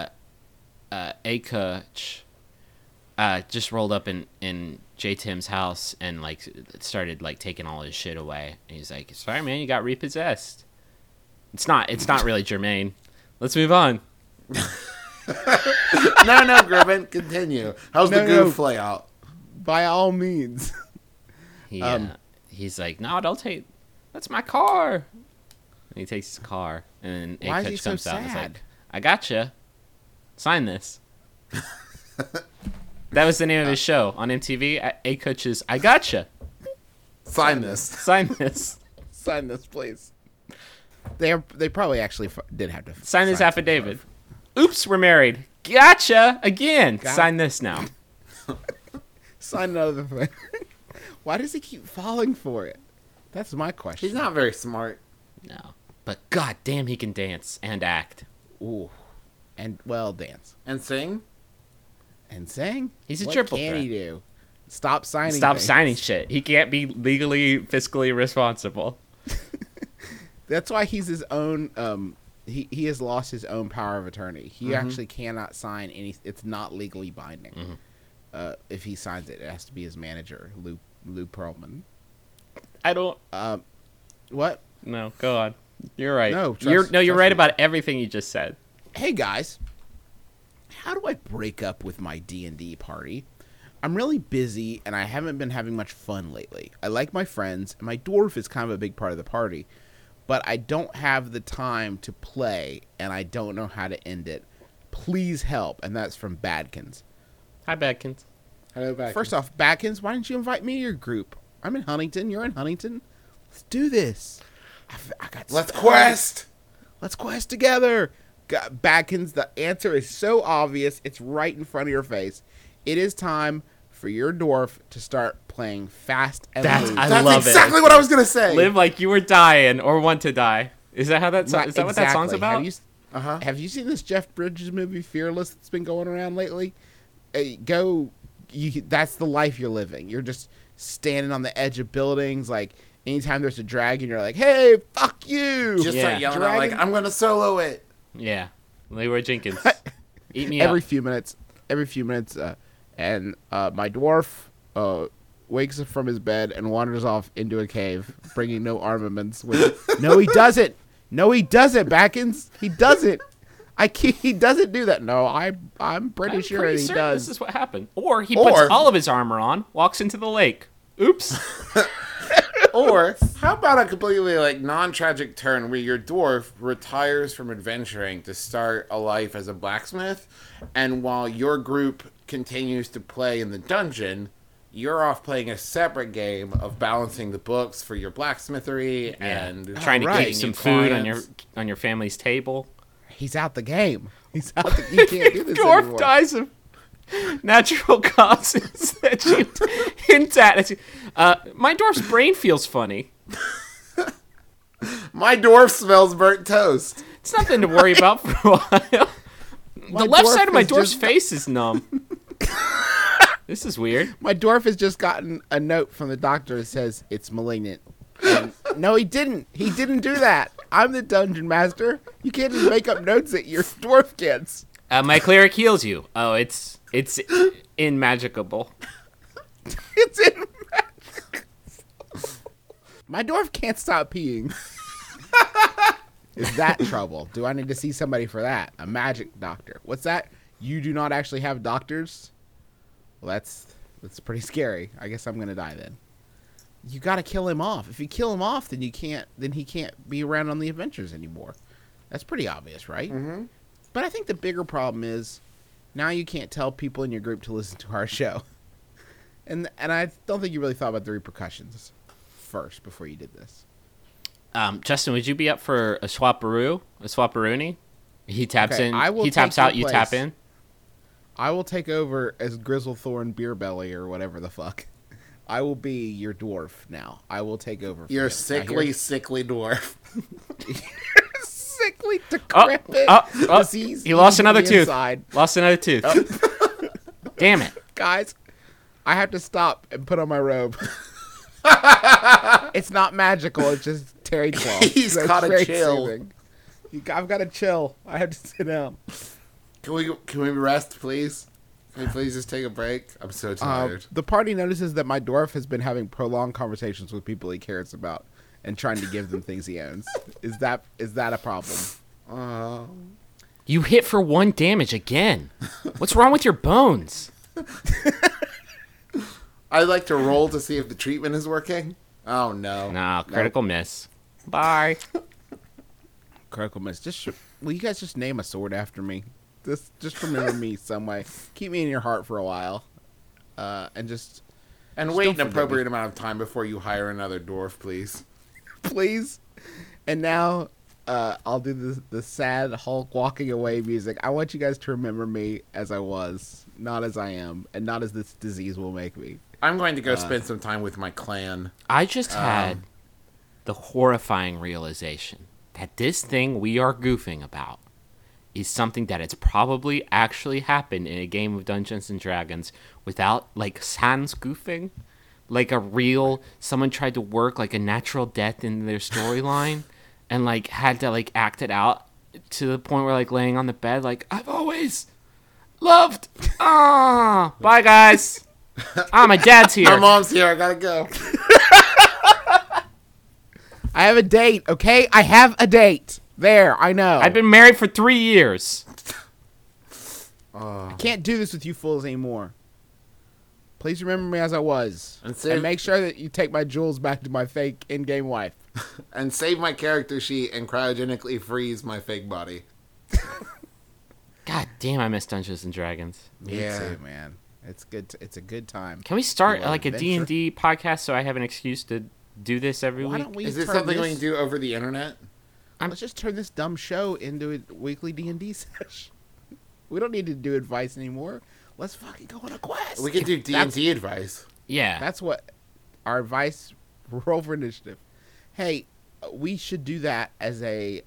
Speaker 4: Kutch just rolled up in J Tim's house and like started like taking all his shit away. And he's like, "Sorry, man, you got repossessed." It's not really germane. Let's move on.
Speaker 5: No, Griffin, continue. How's the goof play out?
Speaker 3: By all means.
Speaker 4: He's like, "No, don't take. That's my car." And he takes his car, and then
Speaker 3: Why is he
Speaker 4: Kutch
Speaker 3: so
Speaker 4: comes out and is
Speaker 3: sad?
Speaker 4: like, "I gotcha. Sign this." That was the name of his show on MTV. Kutch's "I Gotcha."
Speaker 5: Sign this.
Speaker 4: Sign this.
Speaker 3: Sign this, please. They probably actually did have to
Speaker 4: Sign this affidavit. Oops, we're married. Gotcha again. Sign this now.
Speaker 3: Sign another thing. Why does he keep falling for it? That's my question.
Speaker 5: He's not very smart.
Speaker 4: No, but god damn, he can dance and act.
Speaker 3: Ooh, and dance
Speaker 5: And sing?
Speaker 3: and sing.
Speaker 4: He's a
Speaker 3: What
Speaker 4: triple
Speaker 3: can
Speaker 4: threat.
Speaker 3: he do? Stop signing.
Speaker 4: Stop
Speaker 3: things.
Speaker 4: signing shit. He can't be legally, fiscally responsible.
Speaker 3: That's why he's his own. He has lost his own power of attorney. He actually cannot sign any. It's not legally binding. If he signs it, it has to be his manager, Lou Pearlman.
Speaker 4: I don't.
Speaker 3: What?
Speaker 4: No, go on. You're right.
Speaker 3: No,
Speaker 4: you're
Speaker 3: trust
Speaker 4: right
Speaker 3: me.
Speaker 4: about everything you just said.
Speaker 3: Hey guys, how do I break up with my D&D party? I'm really busy and I haven't been having much fun lately. I like my friends and my dwarf is kind of a big part of the party, but I don't have the time to play and I don't know how to end it. Please help. And that's from Badkins.
Speaker 4: Hi, Badkins.
Speaker 5: Hello, back.
Speaker 3: First off, Badkins, why didn't you invite me to your group? I'm in Huntington. You're in Huntington. Let's do this. I got
Speaker 5: Let's
Speaker 3: stuff.
Speaker 5: quest.
Speaker 3: Let's quest together. Badkins, the answer is so obvious. It's right in front of your face. It is time for your dwarf to start playing fast and loose.
Speaker 5: That's
Speaker 4: love
Speaker 5: exactly
Speaker 4: it.
Speaker 5: what I was going to say.
Speaker 4: Live like you were dying or want to die. Is that how that? Is that what that song's
Speaker 3: Exactly.
Speaker 4: about?
Speaker 3: Have you seen this Jeff Bridges movie Fearless that's been going around lately? That's the life you're living. You're just standing on the edge of buildings. Like anytime there's a dragon, you're like, "Hey, fuck you!"
Speaker 5: Just
Speaker 4: Yeah.
Speaker 5: start yelling out like, I'm going to solo it.
Speaker 4: Yeah, Leroy Jenkins. Eat me
Speaker 3: every
Speaker 4: up.
Speaker 3: few minutes, and my dwarf wakes up from his bed and wanders off into a cave, bringing no armaments. No, he doesn't. No, he doesn't. Backins, he doesn't. He doesn't do that. No, I'm pretty sure
Speaker 4: pretty
Speaker 3: he
Speaker 4: certain
Speaker 3: does.
Speaker 4: This is what happened. Or he puts all of his armor on, walks into the lake. Oops.
Speaker 5: Or how about a completely like non-tragic turn where your dwarf retires from adventuring to start a life as a blacksmith, and while your group continues to play in the dungeon, you're off playing a separate game of balancing the books for your blacksmithery and
Speaker 4: Trying to
Speaker 3: right.
Speaker 4: keep some
Speaker 5: New
Speaker 4: food
Speaker 5: clients.
Speaker 4: on your family's table.
Speaker 3: He's out the game. He's out. You can't do this
Speaker 4: Dwarf
Speaker 3: anymore.
Speaker 4: dies of natural causes that you hint at. My dwarf's brain feels funny.
Speaker 5: My dwarf smells burnt toast.
Speaker 4: It's nothing to worry about for a while.
Speaker 3: My
Speaker 4: The left
Speaker 3: dwarf
Speaker 4: side of my
Speaker 3: is
Speaker 4: dwarf's
Speaker 3: just-
Speaker 4: face is numb. This is weird.
Speaker 3: My dwarf has just gotten a note from the doctor that says it's malignant. And no, he didn't. He didn't do that. I'm the dungeon master. You can't just make up notes that your dwarf gets.
Speaker 4: My cleric heals you. Oh, it's immagicable.
Speaker 3: It's in my dwarf can't stop peeing. Is that trouble? Do I need to see somebody for that? A magic doctor. What's that? You do not actually have doctors? Well, that's pretty scary. I guess I'm gonna die then. You gotta kill him off. If you kill him off, then he can't be around on the adventures anymore. That's pretty obvious, right? Mm-hmm. But I think the bigger problem is now you can't tell people in your group to listen to our show. And I don't think you really thought about the repercussions first before you did this.
Speaker 4: Justin, would you be up for a swapperoo? A swapperoony? He taps in.
Speaker 3: I will
Speaker 4: He taps
Speaker 3: take
Speaker 4: out.
Speaker 3: your
Speaker 4: You tap
Speaker 3: place.
Speaker 4: in.
Speaker 3: I will take over as Grizzlethorn Beerbelly or whatever the fuck. I will be your dwarf now. I will take over. For
Speaker 5: You're
Speaker 3: you.
Speaker 5: a sickly dwarf.
Speaker 3: Sickly, decrepit, disease.
Speaker 4: He lost another tooth.
Speaker 3: Inside.
Speaker 4: Lost another tooth. Damn it.
Speaker 3: Guys, I have to stop and put on my robe. It's not magical. It's just terry cloth.
Speaker 5: He's
Speaker 3: So it's
Speaker 5: gotta
Speaker 3: very
Speaker 5: chill.
Speaker 3: soothing. I've got to chill. I have to sit down.
Speaker 5: Can we rest, please? Can we please just take a break? I'm so tired.
Speaker 3: The party notices that my dwarf has been having prolonged conversations with people he cares about and trying to give them things he owns. Is that a problem?
Speaker 4: You hit for 1 damage again. What's wrong with your bones?
Speaker 5: I'd like to roll to see if the treatment is working. Oh no.
Speaker 4: No, critical miss. Bye.
Speaker 3: Critical miss. Will you guys just name a sword after me? Just remember me some way. Keep me in your heart for a while, and just
Speaker 5: And
Speaker 3: Just
Speaker 5: wait
Speaker 3: don't
Speaker 5: an
Speaker 3: forget
Speaker 5: appropriate
Speaker 3: me.
Speaker 5: amount of time before you hire another dwarf, please.
Speaker 3: please. And now I'll do the sad Hulk walking away music. I want you guys to remember me as I was, not as I am, and not as this disease will make me.
Speaker 5: I'm going to go spend some time with my clan.
Speaker 4: I just had the horrifying realization that this thing we are goofing about is something that it's probably actually happened in a game of Dungeons and Dragons without, like, sans goofing. Like someone tried to work, like, a natural death in their storyline and, like, had to, like, act it out to the point where, like, laying on the bed, like, I've always loved. Bye, guys. My dad's here.
Speaker 5: My mom's here. I gotta go.
Speaker 3: I have a date, okay? I have a date. There, I know.
Speaker 4: I've been married for 3 years.
Speaker 3: I can't do this with you fools anymore. Please remember me as I was.
Speaker 5: And
Speaker 3: make sure that you take my jewels back to my fake in-game wife.
Speaker 5: And save my character sheet and cryogenically freeze my fake body.
Speaker 4: God damn, I miss Dungeons and Dragons.
Speaker 3: Me
Speaker 5: Yeah.
Speaker 3: too, man. It's good. It's a good time.
Speaker 4: Can we start
Speaker 3: You want
Speaker 4: like a
Speaker 3: adventure?
Speaker 4: D&D podcast so I have an excuse to do this every
Speaker 3: Why
Speaker 4: week?
Speaker 3: don't we
Speaker 5: Is this
Speaker 3: turn
Speaker 5: something we
Speaker 3: this-
Speaker 5: can do over the internet?
Speaker 3: Let's just turn this dumb show into a weekly D&D session. We don't need to do advice anymore. Let's fucking go on a quest.
Speaker 5: We could do
Speaker 3: That's-
Speaker 5: D&D advice.
Speaker 4: Yeah.
Speaker 3: That's what our advice. Roll for initiative. Hey, we should do that as a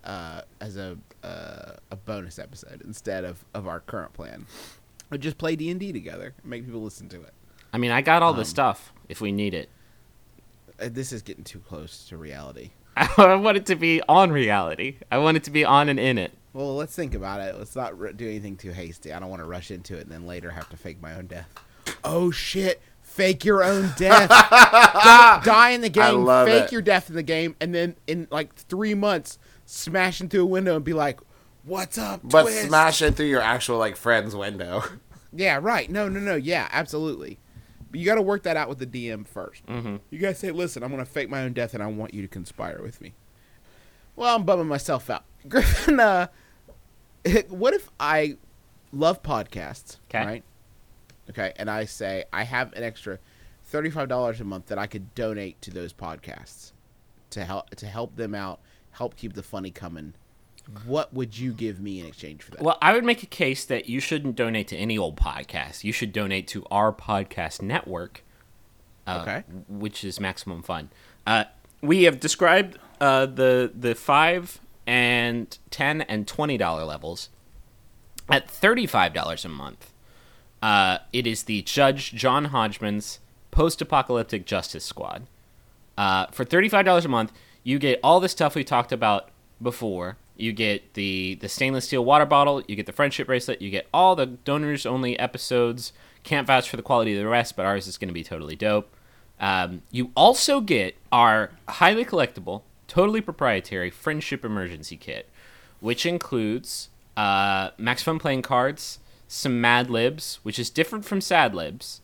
Speaker 3: bonus episode instead of our current plan. Or just play D&D together and make people listen to it.
Speaker 4: I mean, I got all the stuff if we need it.
Speaker 3: This is getting too close to reality.
Speaker 4: I want it to be on reality. I want it to be on and in it.
Speaker 3: Well, let's think about it. Let's not do anything too hasty. I don't want to rush into it and then later have to fake my own death. Oh, shit. Fake your own death. Don't die in the game.
Speaker 5: love
Speaker 3: Fake
Speaker 5: it.
Speaker 3: your death in the game. And then in like 3 months, smash into a window and be like, what's up,
Speaker 5: But
Speaker 3: twist?
Speaker 5: smash it through your actual, like, friend's window.
Speaker 3: Yeah, right. No. Yeah, absolutely. But you got to work that out with the DM first. Mm-hmm. You got to say, listen, I'm going to fake my own death and I want you to conspire with me. Well, I'm bumming myself out. Griffin, what if I love podcasts,
Speaker 4: 'Kay.
Speaker 3: right? Okay, and I say I have an extra $35 a month that I could donate to those podcasts to help them out, help keep the funny coming. What would you give me in exchange for that?
Speaker 4: Well, I would make a case that you shouldn't donate to any old podcast. You should donate to our podcast network,
Speaker 3: Okay.
Speaker 4: which is Maximum Fun. We have described the $5 and $10 and $20 levels. At $35 a month, it is the Judge John Hodgman's Post-Apocalyptic Justice Squad. For $35 a month, you get all the stuff we talked about before. You get the stainless steel water bottle. You get the friendship bracelet. You get all the donors only episodes. Can't vouch for the quality of the rest, but ours is going to be totally dope. You also get our highly collectible, totally proprietary Friendship Emergency Kit, which includes Max Fun playing cards, some Mad Libs, which is different from Sad Libs,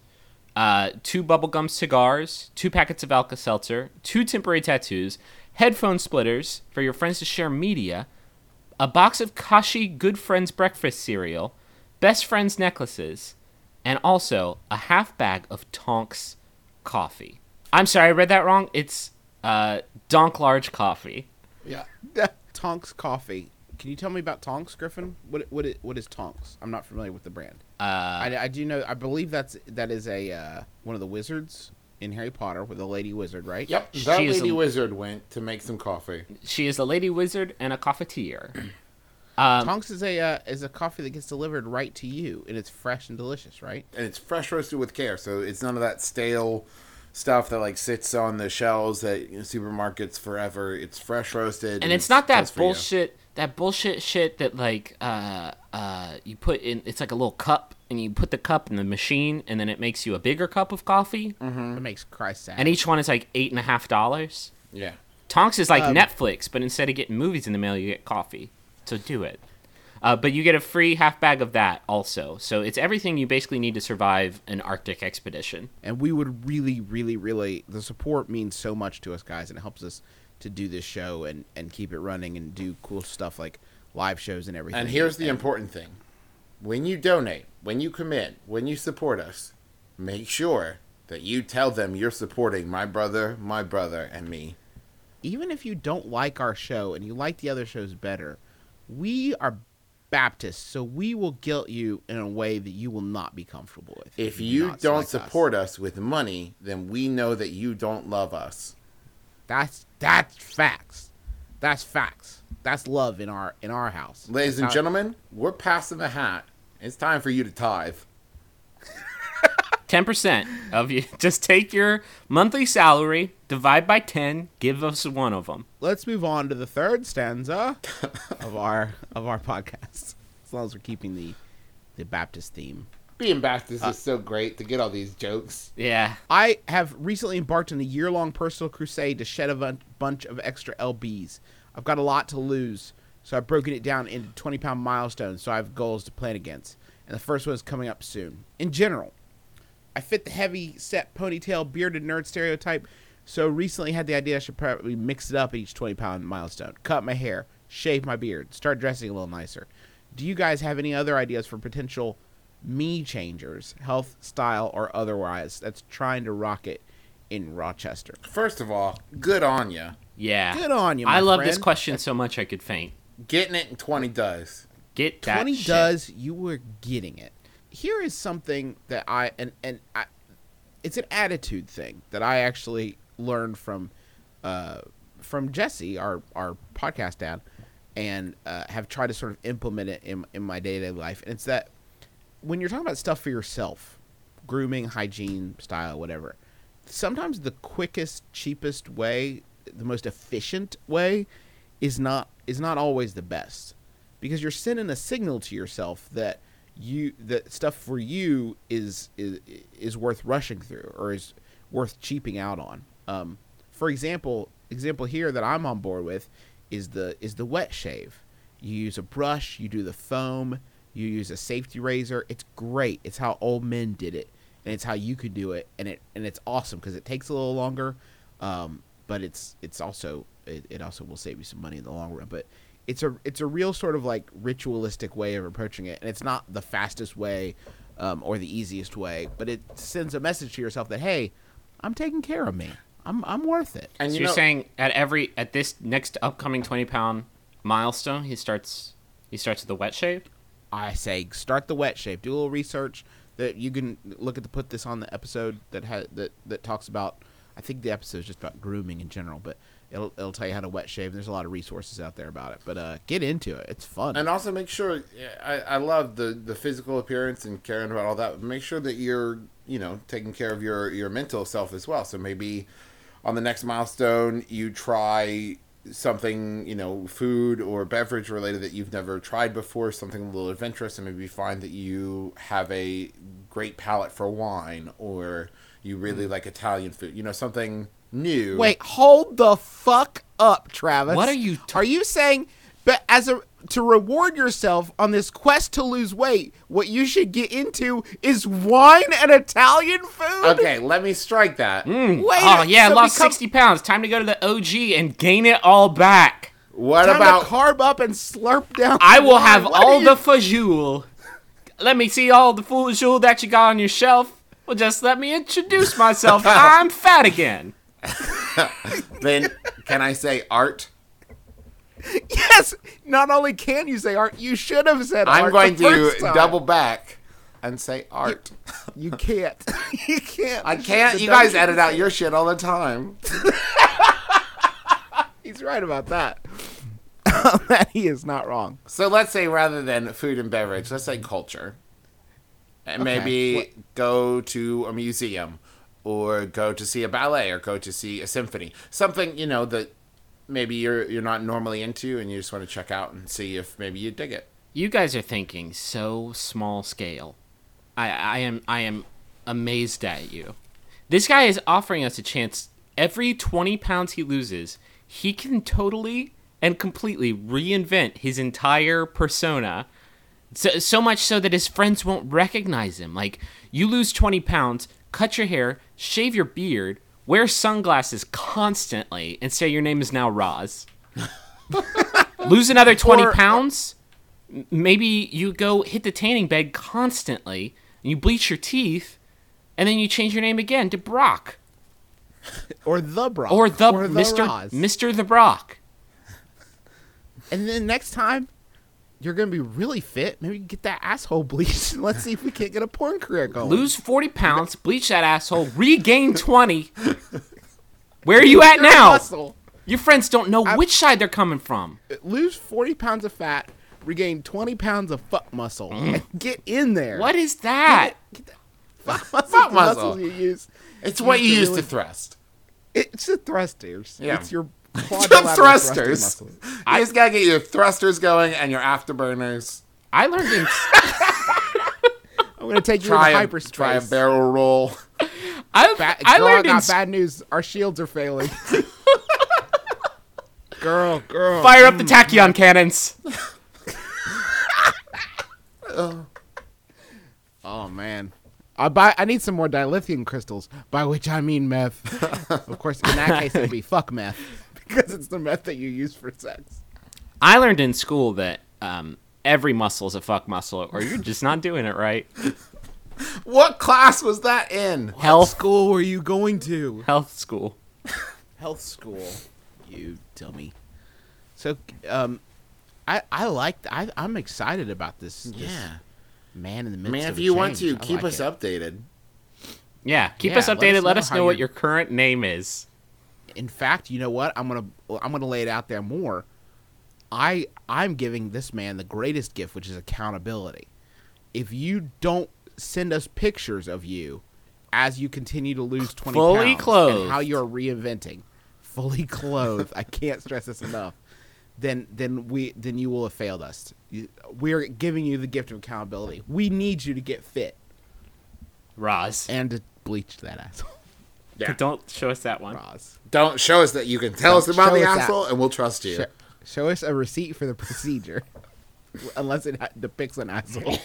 Speaker 4: 2 bubblegum cigars, 2 packets of Alka-Seltzer, 2 temporary tattoos, headphone splitters for your friends to share media, a box of Kashi Good Friends breakfast cereal, Best Friends necklaces, and also a half bag of Tonks coffee. I'm sorry, I read that wrong. It's Donk Large coffee.
Speaker 3: Yeah. Tonks Coffee. Can you tell me about Tonks, Griffin? What is Tonks? I'm not familiar with the brand. I do know. I believe that is a one of the wizards in Harry Potter with a lady wizard, right?
Speaker 5: Yep, that
Speaker 4: She is
Speaker 5: lady
Speaker 4: a-
Speaker 5: wizard went to make some coffee.
Speaker 4: She is a lady wizard and a coffeeer.
Speaker 3: Tonks is a coffee that gets delivered right to you, and it's fresh and delicious, right?
Speaker 5: And it's fresh roasted with care, so it's none of that stale stuff that like sits on the shelves at supermarkets forever. It's fresh roasted,
Speaker 4: And it's not that
Speaker 5: just for you.
Speaker 4: bullshit shit that like you put in. It's like a little cup, and you put the cup in the machine, and then it makes you a bigger cup of coffee.
Speaker 3: It makes Christ sad.
Speaker 4: And each one is like $8.50.
Speaker 5: Yeah.
Speaker 4: Tonks is like Netflix, but instead of getting movies in the mail, you get coffee. So do it. But you get a free half bag of that also. So it's everything you basically need to survive an Arctic expedition.
Speaker 3: And we would really, really, really, the support means so much to us, guys, and it helps us to do this show and keep it running and do cool stuff like live shows and everything.
Speaker 5: And here's the important thing. When you donate, when you commit, when you support us, make sure that you tell them you're supporting my brother, and me.
Speaker 3: Even if you don't like our show and you like the other shows better, we are Baptists, so we will guilt you in a way that you will not be comfortable with.
Speaker 5: If
Speaker 3: do
Speaker 5: you
Speaker 3: not
Speaker 5: don't
Speaker 3: like us.
Speaker 5: support us with money, then we know that you don't love us.
Speaker 3: That's facts. That's facts. That's love in our house.
Speaker 5: Ladies
Speaker 3: That's
Speaker 5: and
Speaker 3: how-
Speaker 5: gentlemen, we're passing the hat. It's time for you to tithe.
Speaker 4: 10% of you. Just take your monthly salary, divide by 10, give us one of them.
Speaker 3: Let's move on to the third stanza of our podcast. As long as we're keeping the Baptist theme.
Speaker 5: Being Baptist is so great to get all these jokes.
Speaker 4: Yeah.
Speaker 3: I have recently embarked on a year-long personal crusade to shed a bunch of extra LBs. I've got a lot to lose, so I've broken it down into 20-pound milestones, so I have goals to plan against. And the first one is coming up soon. In general, I fit the heavy-set ponytail bearded nerd stereotype, so recently had the idea I should probably mix it up at each 20-pound milestone. Cut my hair, shave my beard, start dressing a little nicer. Do you guys have any other ideas for potential me changers, health, style, or otherwise, that's trying to rock it in Rochester?
Speaker 5: First of all, good on you.
Speaker 4: Yeah.
Speaker 3: Good on you, my
Speaker 4: I love this
Speaker 3: friend.
Speaker 4: question so much I could faint.
Speaker 5: Getting it in 20 does.
Speaker 4: Get that
Speaker 3: 20
Speaker 4: shit.
Speaker 3: does, you were getting it. Here is something that I it's an attitude thing that I actually learned from Jesse, our podcast dad, and have tried to sort of implement it in my day-to-day life. And it's that when you're talking about stuff for yourself, grooming, hygiene, style, whatever, sometimes the quickest, cheapest way, the most efficient way is not always the best, because you're sending a signal to yourself that that stuff for you is worth rushing through or is worth cheaping out on. For example here that I'm on board with is the wet shave. You use a brush, you do the foam, you use a safety razor. It's great. It's how old men did it, and it's how you could do it, and it's awesome because it takes a little longer, but it also will save you some money in the long run. But it's a real sort of like ritualistic way of approaching it, and it's not the fastest way or the easiest way, but it sends a message to yourself that, hey, I'm taking care of me. I'm worth it.
Speaker 5: And
Speaker 4: So
Speaker 5: you
Speaker 4: you're
Speaker 5: know,
Speaker 4: saying at this next upcoming 20-pound milestone, he starts with the wet shave?
Speaker 3: I say start the wet shave. Do a little research that you can look at to put this on the episode that talks about. I think the episode is just about grooming in general, but it'll tell you how to wet shave. There's a lot of resources out there about it, but get into it. It's fun.
Speaker 5: and also make sure, I love the physical appearance and caring about all that. But make sure that you're, taking care of your mental self as well. So maybe on the next milestone, you try something, food or beverage related that you've never tried before, something a little adventurous, and maybe find that you have a great palate for wine, or you really like Italian food, something new.
Speaker 3: Wait, hold the fuck up, Travis.
Speaker 4: What are you
Speaker 3: Are you saying but to reward yourself on this quest to lose weight, what you should get into is wine and Italian food?
Speaker 5: Okay, let me strike that.
Speaker 3: Wait,
Speaker 4: Oh, yeah, I
Speaker 3: so
Speaker 4: lost
Speaker 3: become-
Speaker 4: 60 pounds. Time to go to the OG and gain it all back.
Speaker 5: What
Speaker 3: Time
Speaker 5: about
Speaker 3: to carb up and slurp down.
Speaker 4: I will
Speaker 3: wine.
Speaker 4: have
Speaker 3: What
Speaker 4: all
Speaker 3: are
Speaker 4: the
Speaker 3: you-
Speaker 4: fajoule. Let me see all the fajoule that you got on your shelf. Well, just let me introduce myself. I'm fat again.
Speaker 5: then? Can I say art?
Speaker 3: Yes. Not only can you say art, you should have said
Speaker 5: I'm
Speaker 3: art.
Speaker 5: going
Speaker 3: the first
Speaker 5: to
Speaker 3: time.
Speaker 5: double back and say art.
Speaker 3: You can't. You can't.
Speaker 5: I can't.
Speaker 3: The
Speaker 5: You guys
Speaker 3: double-
Speaker 5: edit out your shit all the time.
Speaker 3: He's right about that. That he is not wrong.
Speaker 5: So let's say rather than food and beverage, let's say culture. And
Speaker 3: Okay.
Speaker 5: maybe go to a museum, or go to see a ballet, or go to see a symphony. Something, that maybe you're not normally into, and you just want to check out and see if maybe you dig it.
Speaker 4: You guys are thinking so small scale. I am amazed at you. This guy is offering us a chance. Every 20 pounds he loses, he can totally and completely reinvent his entire persona. So much so that his friends won't recognize him. Like, you lose 20 pounds, cut your hair, shave your beard, wear sunglasses constantly, and say your name is now Roz. Lose another 20
Speaker 3: Or-
Speaker 4: pounds, maybe you go hit the tanning bed constantly, and you bleach your teeth, and then you change your name again to Brock.
Speaker 3: Or the Brock.
Speaker 4: Or the Mr.
Speaker 3: Roz.
Speaker 4: Mr. the Brock.
Speaker 3: And then next time, you're going to be really fit. Maybe get that asshole bleached. And let's see if we can't get a porn career going.
Speaker 4: Lose 40 pounds, bleach that asshole, regain 20. Where are you at
Speaker 3: You're a
Speaker 4: now?
Speaker 3: muscle.
Speaker 4: Your friends don't know which side they're coming from.
Speaker 3: Lose 40 pounds of fat, regain 20 pounds of fuck muscle, and get in there.
Speaker 4: What is that?
Speaker 3: Fuck muscle?
Speaker 5: Fuck
Speaker 3: The
Speaker 5: muscle.
Speaker 3: muscles you use.
Speaker 5: It's what you use
Speaker 3: really-
Speaker 5: to thrust.
Speaker 3: It's the thrusters.
Speaker 5: Yeah.
Speaker 3: It's your
Speaker 5: The
Speaker 3: quadrilateral
Speaker 5: thrusters.
Speaker 3: muscle.
Speaker 5: You just gotta get your thrusters going and your afterburners.
Speaker 4: I learned in
Speaker 3: I'm going to take you
Speaker 5: Try
Speaker 3: into
Speaker 5: a
Speaker 3: hyperspace.
Speaker 5: barrel roll.
Speaker 4: I
Speaker 3: Girl, I
Speaker 4: learned in
Speaker 3: got bad news. Our shields are failing. girl.
Speaker 4: fire up the tachyon cannons.
Speaker 3: Oh man. I need some more dilithium crystals, by which I mean meth. Of course, in that case, it'd be fuck meth, because it's the meth that you use for sex.
Speaker 4: I learned in school that every muscle is a fuck muscle, or you're just not doing it right.
Speaker 5: What class was that in?
Speaker 4: Health
Speaker 3: school were you going to?
Speaker 4: health school.
Speaker 3: Health school. You dummy. So, I'm excited about this man in the midst
Speaker 5: Man,
Speaker 3: of
Speaker 5: if
Speaker 3: a
Speaker 5: you want
Speaker 3: change.
Speaker 5: to,
Speaker 3: I
Speaker 5: keep
Speaker 3: like
Speaker 5: us
Speaker 3: it.
Speaker 5: updated.
Speaker 4: Yeah, keep
Speaker 3: Yeah,
Speaker 4: us updated. Let us
Speaker 3: how
Speaker 4: know what
Speaker 3: you're-
Speaker 4: your current name is.
Speaker 3: In fact, you know what? I'm gonna lay it out there more. I'm giving this man the greatest gift, which is accountability. If you don't send us pictures of you as you continue to lose 20
Speaker 4: Fully
Speaker 3: pounds
Speaker 4: clothed.
Speaker 3: and how you're reinventing, fully clothed, I can't stress this enough. Then you will have failed us. We're giving you the gift of accountability. We need you to get fit
Speaker 4: Roz.
Speaker 3: and to bleach that asshole.
Speaker 5: Yeah.
Speaker 4: Don't show us that one.
Speaker 3: Roz.
Speaker 5: Don't show us that you can tell us
Speaker 3: Don't
Speaker 5: about
Speaker 3: show
Speaker 5: the
Speaker 3: us that.
Speaker 5: asshole, and we'll trust you.
Speaker 3: Show us a receipt for the procedure, unless it depicts an asshole.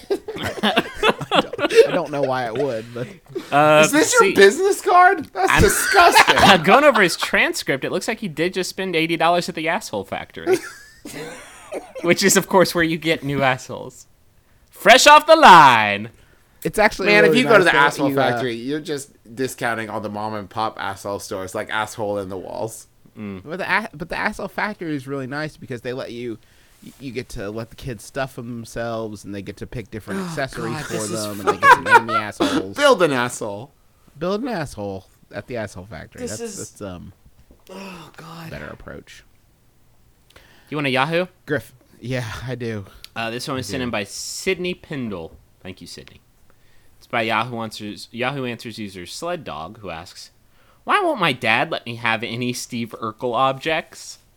Speaker 3: I don't know why it would, but
Speaker 5: Is this your business card? That's disgusting.
Speaker 4: Going over his transcript, it looks like he did just spend $80 at the asshole factory. Which is, of course, where you get new assholes. Fresh off the line.
Speaker 3: it's actually
Speaker 5: Man,
Speaker 3: really
Speaker 5: if you go to
Speaker 3: nice
Speaker 5: the
Speaker 3: let
Speaker 5: asshole
Speaker 3: you,
Speaker 5: factory, you're just discounting all the mom and pop asshole stores, like asshole in the walls.
Speaker 3: But the asshole factory is really nice because they let you get to let the kids stuff themselves, and they get to pick different accessories
Speaker 5: God,
Speaker 3: for
Speaker 5: this is
Speaker 3: them, and they get to name the assholes.
Speaker 5: Build an asshole.
Speaker 3: Build an asshole at the asshole factory.
Speaker 5: This is-
Speaker 3: That's
Speaker 5: Oh God.
Speaker 3: better approach.
Speaker 4: You want a Yahoo?
Speaker 3: Griff, yeah, I do.
Speaker 4: This one was sent in by Sydney Pindle. Thank you, Sydney. It's by Yahoo Answers user Sled Dog, who asks, "Why won't my dad let me have any Steve Urkel objects?"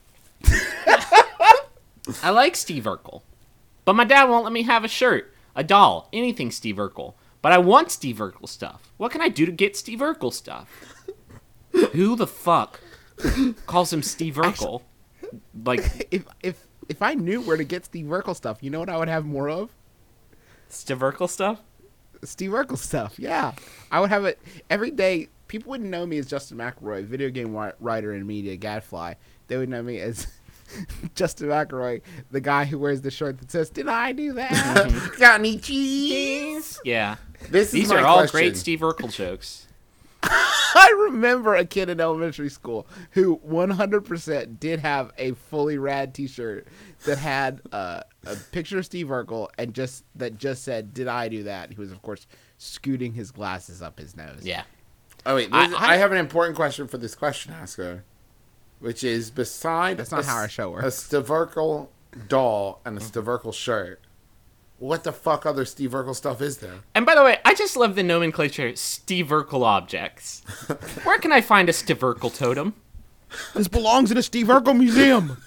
Speaker 4: I like Steve Urkel, but my dad won't let me have a shirt, a doll, anything Steve Urkel. But I want Steve Urkel stuff. What can I do to get Steve Urkel stuff? Who the fuck calls him Steve Urkel? Like
Speaker 3: If I knew where to get Steve Urkel stuff, you know what I would have more of?
Speaker 4: Steve Urkel stuff?
Speaker 3: Steve Urkel stuff, yeah. I would have it every day. People wouldn't know me as Justin McElroy, video game writer and media gadfly. They would know me as Justin McElroy, the guy who wears the shirt that says, "Did I do that?"
Speaker 5: Got any cheese?
Speaker 4: Yeah.
Speaker 5: This is
Speaker 4: These
Speaker 5: my
Speaker 4: are all
Speaker 5: question.
Speaker 4: great Steve Urkel jokes.
Speaker 3: I remember a kid in elementary school who 100% did have a fully rad T-shirt that had a picture of Steve Urkel and just said, "Did I do that?" He was, of course, scooting his glasses up his nose.
Speaker 4: Yeah.
Speaker 5: Oh wait, I have an important question for this question asker, which is beside
Speaker 3: That's not how our show works.
Speaker 5: a Steve Urkel doll and a Steve Urkel shirt. What the fuck other Steve Urkel stuff is there?
Speaker 4: And by the way, I just love the nomenclature Steve Urkel objects. Where can I find a Steve Urkel totem?
Speaker 3: This belongs in a Steve Urkel museum.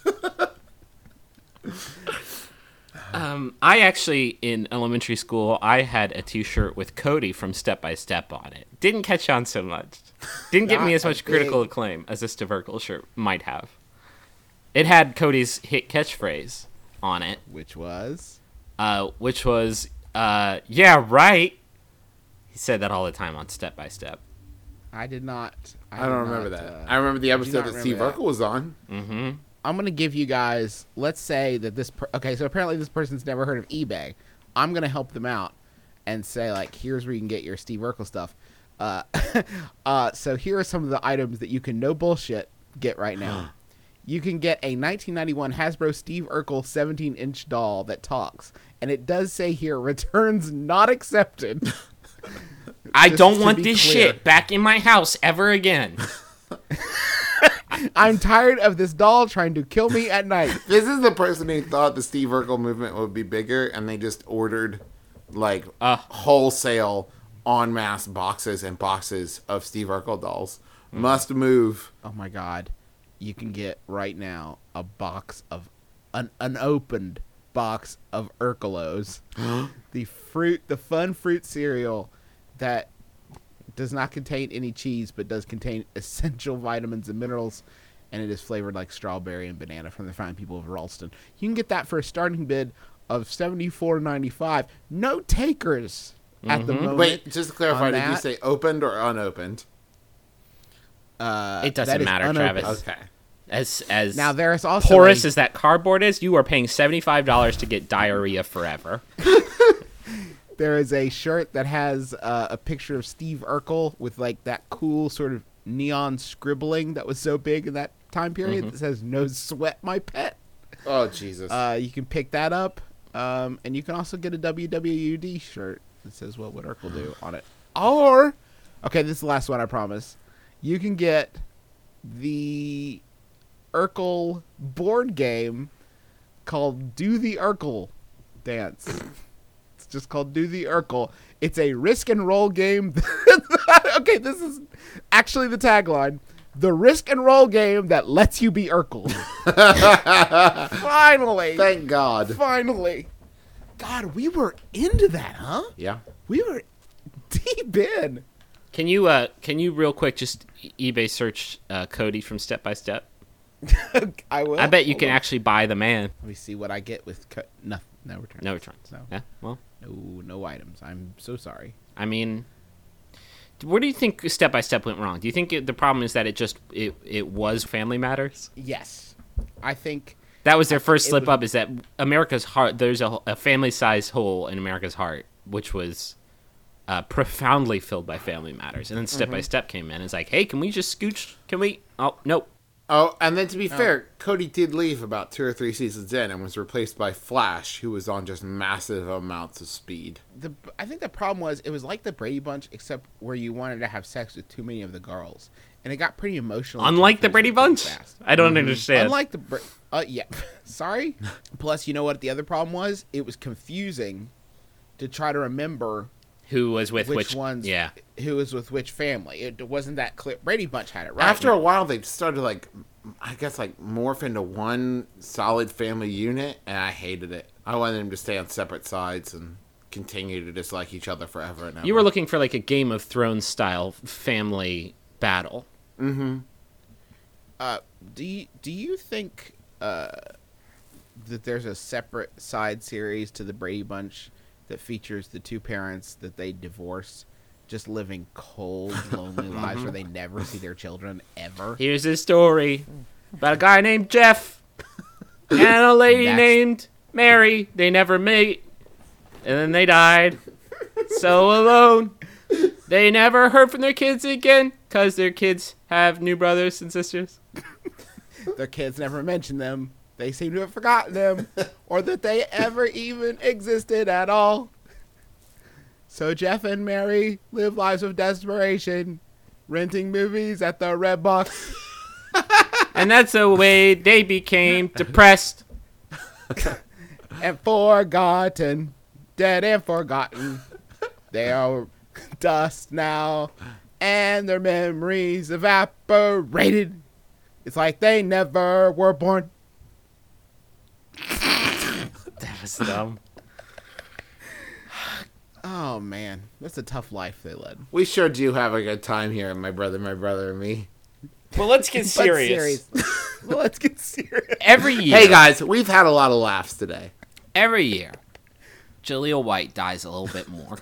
Speaker 4: I actually, in elementary school, I had a T-shirt with Cody from Step by Step on it. Didn't catch on so much. Didn't get me as much critical acclaim as a Steve Urkel shirt might have. It had Cody's hit catchphrase on it,
Speaker 3: Which was?
Speaker 4: yeah, right. He said that all the time on Step by Step.
Speaker 3: I did not.
Speaker 5: I don't remember that. I remember the episode
Speaker 3: not
Speaker 5: that Steve
Speaker 3: remember that.
Speaker 5: Urkel was on.
Speaker 3: I'm going to give you guys, let's say that okay, so apparently this person's never heard of eBay. I'm going to help them out and say, like, here's where you can get your Steve Urkel stuff. So here are some of the items that you can no bullshit get right now. You can get a 1991 Hasbro Steve Urkel 17-inch doll that talks. And it does say here, returns not accepted.
Speaker 4: I
Speaker 3: Just
Speaker 4: don't
Speaker 3: to
Speaker 4: want
Speaker 3: be
Speaker 4: this
Speaker 3: clear.
Speaker 4: shit back in my house ever again.
Speaker 3: I'm tired of this doll trying to kill me at night.
Speaker 5: This is the person who thought the Steve Urkel movement would be bigger, and they just ordered like wholesale en masse boxes and boxes of Steve Urkel dolls. Must move.
Speaker 3: Oh my god. You can get right now a box of an unopened box of Urkelos. the fun fruit cereal that does not contain any cheese but does contain essential vitamins and minerals, and it is flavored like strawberry and banana from the fine people of Ralston. You can get that for a starting bid of $74.95. No takers at the moment.
Speaker 5: Wait, just to clarify,
Speaker 3: on
Speaker 5: did you
Speaker 3: that.
Speaker 5: say opened or unopened?
Speaker 4: It
Speaker 3: That
Speaker 4: doesn't
Speaker 3: is
Speaker 4: matter,
Speaker 3: unopened.
Speaker 4: Travis.
Speaker 5: Okay.
Speaker 4: As
Speaker 3: Now there is also
Speaker 4: porous
Speaker 3: a-
Speaker 4: as that cardboard is, you are paying $75 to get diarrhea forever.
Speaker 3: There is a shirt that has a picture of Steve Urkel with like that cool sort of neon scribbling that was so big in that time period that says "No sweat, my pet."
Speaker 5: Oh Jesus.
Speaker 3: You can pick that up, and you can also get a WWUD shirt that says "What would Urkel do" on it. Or, okay, this is the last one, I promise. You can get the Urkel board game called "Do the Urkel Dance." It's just called "Do the Urkel." It's a risk and roll game. Okay, this is actually the tagline. The risk and roll game that lets you be Urkel. Finally.
Speaker 5: Thank God.
Speaker 3: Finally. God, we were into that, huh?
Speaker 5: Yeah.
Speaker 3: We were deep in.
Speaker 4: Can you real quick just eBay search Cody from Step by Step?
Speaker 3: I will.
Speaker 4: I bet you
Speaker 3: Hold
Speaker 4: can
Speaker 3: on.
Speaker 4: actually buy the man.
Speaker 3: Let me see what I get with no returns.
Speaker 4: No returns.
Speaker 3: No.
Speaker 4: Yeah. Well,
Speaker 3: No items. I'm so sorry.
Speaker 4: I mean, where do you think Step by Step went wrong? Do you think the problem is that it was Family Matters?
Speaker 3: Yes. I think
Speaker 4: That was their first
Speaker 3: it
Speaker 4: slip
Speaker 3: was-
Speaker 4: up. Is that America's heart? There's a family-sized hole in America's heart, which was profoundly filled by Family Matters. And then Step by Step came in. It's like, hey, can we just scooch? Can we? Oh, nope.
Speaker 5: Oh, and then to be fair, Cody did leave about 2 or 3 seasons in and was replaced by Flash, who was on just massive amounts of speed.
Speaker 3: I think the problem was it was like the Brady Bunch, except where you wanted to have sex with too many of the girls, and it got pretty emotional.
Speaker 4: Unlike the Brady
Speaker 3: pretty
Speaker 4: Bunch,
Speaker 3: fast.
Speaker 4: I don't understand.
Speaker 3: Unlike the yeah, sorry. Plus, you know what the other problem was? It was confusing to try to remember
Speaker 4: Who was with
Speaker 3: which ones.
Speaker 4: Yeah.
Speaker 3: Who was with which family? It wasn't that clear. Brady Bunch had it right.
Speaker 5: After a while, they started like I guess, like, morph into one solid family unit, and I hated it. I wanted them to stay on separate sides and continue to dislike each other forever and ever.
Speaker 4: You were looking for like a Game of Thrones style family battle.
Speaker 3: Do you think that there's a separate side series to the Brady Bunch that features the two parents that they divorce, just living cold, lonely lives where they never see their children ever?
Speaker 4: Here's a story about a guy named Jeff and a lady named Mary. They never meet, and then they died. So alone. They never heard from their kids again because their kids have new brothers and sisters.
Speaker 3: Their kids never mention them. They seem to have forgotten them, or that they ever even existed at all. So Jeff and Mary live lives of desperation, renting movies at the Red Box.
Speaker 4: And that's the way they became depressed.
Speaker 3: And forgotten, dead and forgotten. They are dust now, and their memories evaporated. It's like they never were born.
Speaker 4: That was dumb.
Speaker 3: Oh man, that's a tough life they led.
Speaker 5: We sure do have a good time here, my brother, and me.
Speaker 4: Well, let's get serious.
Speaker 3: Well, let's get serious.
Speaker 4: Every year.
Speaker 5: Hey, guys, we've had a lot of laughs today.
Speaker 4: Every year, Jaleel White dies a little bit more.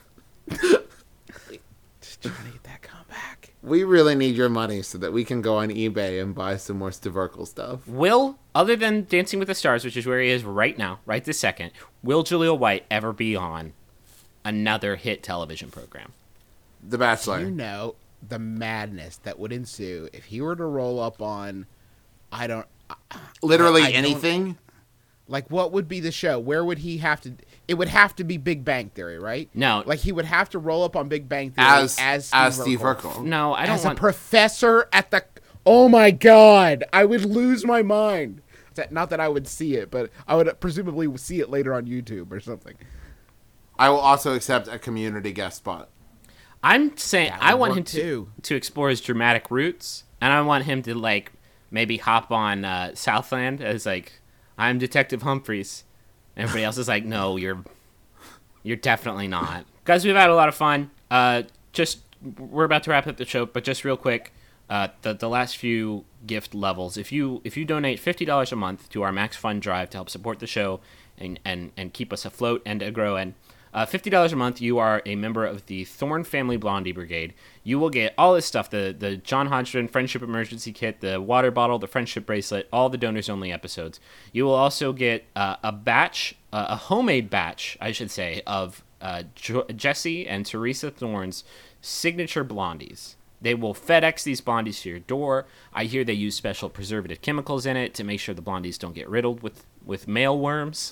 Speaker 3: Just trying to get that comeback.
Speaker 5: We really need your money so that we can go on eBay and buy some more Staverkle stuff.
Speaker 4: Will, other than Dancing with the Stars, which is where he is right now, right this second, will Jaleel White ever be on another hit television program?
Speaker 5: The Bachelor.
Speaker 3: You know the madness that would ensue if he were to roll up on,
Speaker 5: Literally
Speaker 3: I don't-
Speaker 5: anything?
Speaker 3: like, what would be the show? Where would he have to? It would have to be Big Bang Theory, right?
Speaker 4: No.
Speaker 3: Like, he would have to roll up on Big Bang Theory
Speaker 5: As Steve Urkel.
Speaker 4: No, I don't
Speaker 3: as
Speaker 4: want...
Speaker 3: a professor at the. Oh my God! I would lose my mind. Not that I would see it, but I would presumably see it later on YouTube or something.
Speaker 5: I will also accept a community guest spot.
Speaker 4: I'm saying
Speaker 3: That
Speaker 4: I
Speaker 3: would
Speaker 4: want
Speaker 3: work
Speaker 4: him
Speaker 3: too.
Speaker 4: to explore his dramatic roots, and I want him to, like, maybe hop on Southland as, like, I'm Detective Humphreys. And everybody else is like, no, you're definitely not. Guys, we've had a lot of fun. We're about to wrap up the show, but just real quick, the last few gift levels. If you donate $50 a month to our Max Fun Drive to help support the show and keep us afloat and to grow in, $50 a month, you are a member of the Thorn Family Blondie Brigade. You will get all this stuff, the John Hodgson Friendship Emergency Kit, the water bottle, the friendship bracelet, all the donors-only episodes. You will also get a homemade batch, I should say, of Jesse and Teresa Thorne's signature blondies. They will FedEx these blondies to your door. I hear they use special preservative chemicals in it to make sure the blondies don't get riddled with mealworms.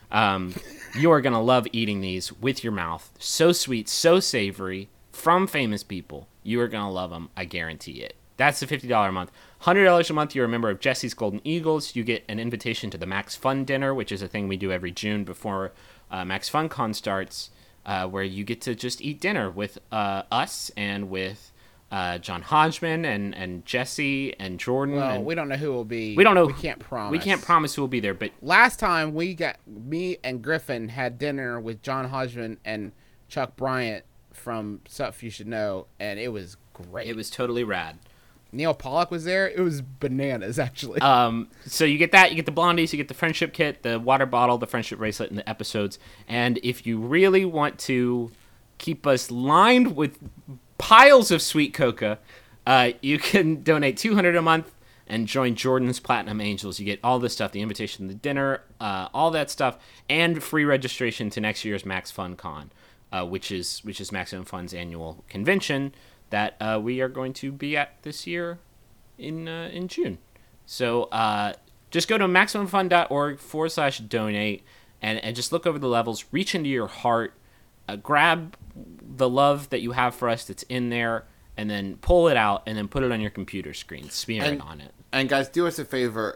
Speaker 4: You are going to love eating these with your mouth. So sweet, so savory, from famous people. You are going to love them. I guarantee it. That's the $50 a month. $100 a month, you're a member of Jesse's Golden Eagles. You get an invitation to the Max Fun Dinner, which is a thing we do every June before Max Fun Con starts, where you get to just eat dinner with us and with John Hodgman and Jesse and Jordan.
Speaker 3: Well,
Speaker 4: and
Speaker 3: we don't know who will be.
Speaker 4: we don't know.
Speaker 3: We can't promise.
Speaker 4: We can't promise who will be there, but
Speaker 3: Last time me and Griffin had dinner with John Hodgman and Chuck Bryant from Stuff You Should Know, and it was great.
Speaker 4: it was totally rad.
Speaker 3: Neil Pollack was there. It was bananas, actually.
Speaker 4: So you get that, you get the blondies, you get the friendship kit, the water bottle, the friendship bracelet, and the episodes. And if you really want to keep us lined with piles of sweet coca, you can donate $200 a month and join Jordan's Platinum Angels. You get all this stuff, the invitation to the dinner, all that stuff, and free registration to next year's Max Fun Con, which is Maximum Fun's annual convention that we are going to be at this year in June. So just go to MaximumFun.org/donate and just look over the levels, reach into your heart, grab the love that you have for us that's in there, and then pull it out and then put it on your computer screen, smear it on it.
Speaker 5: And guys, do us a favor.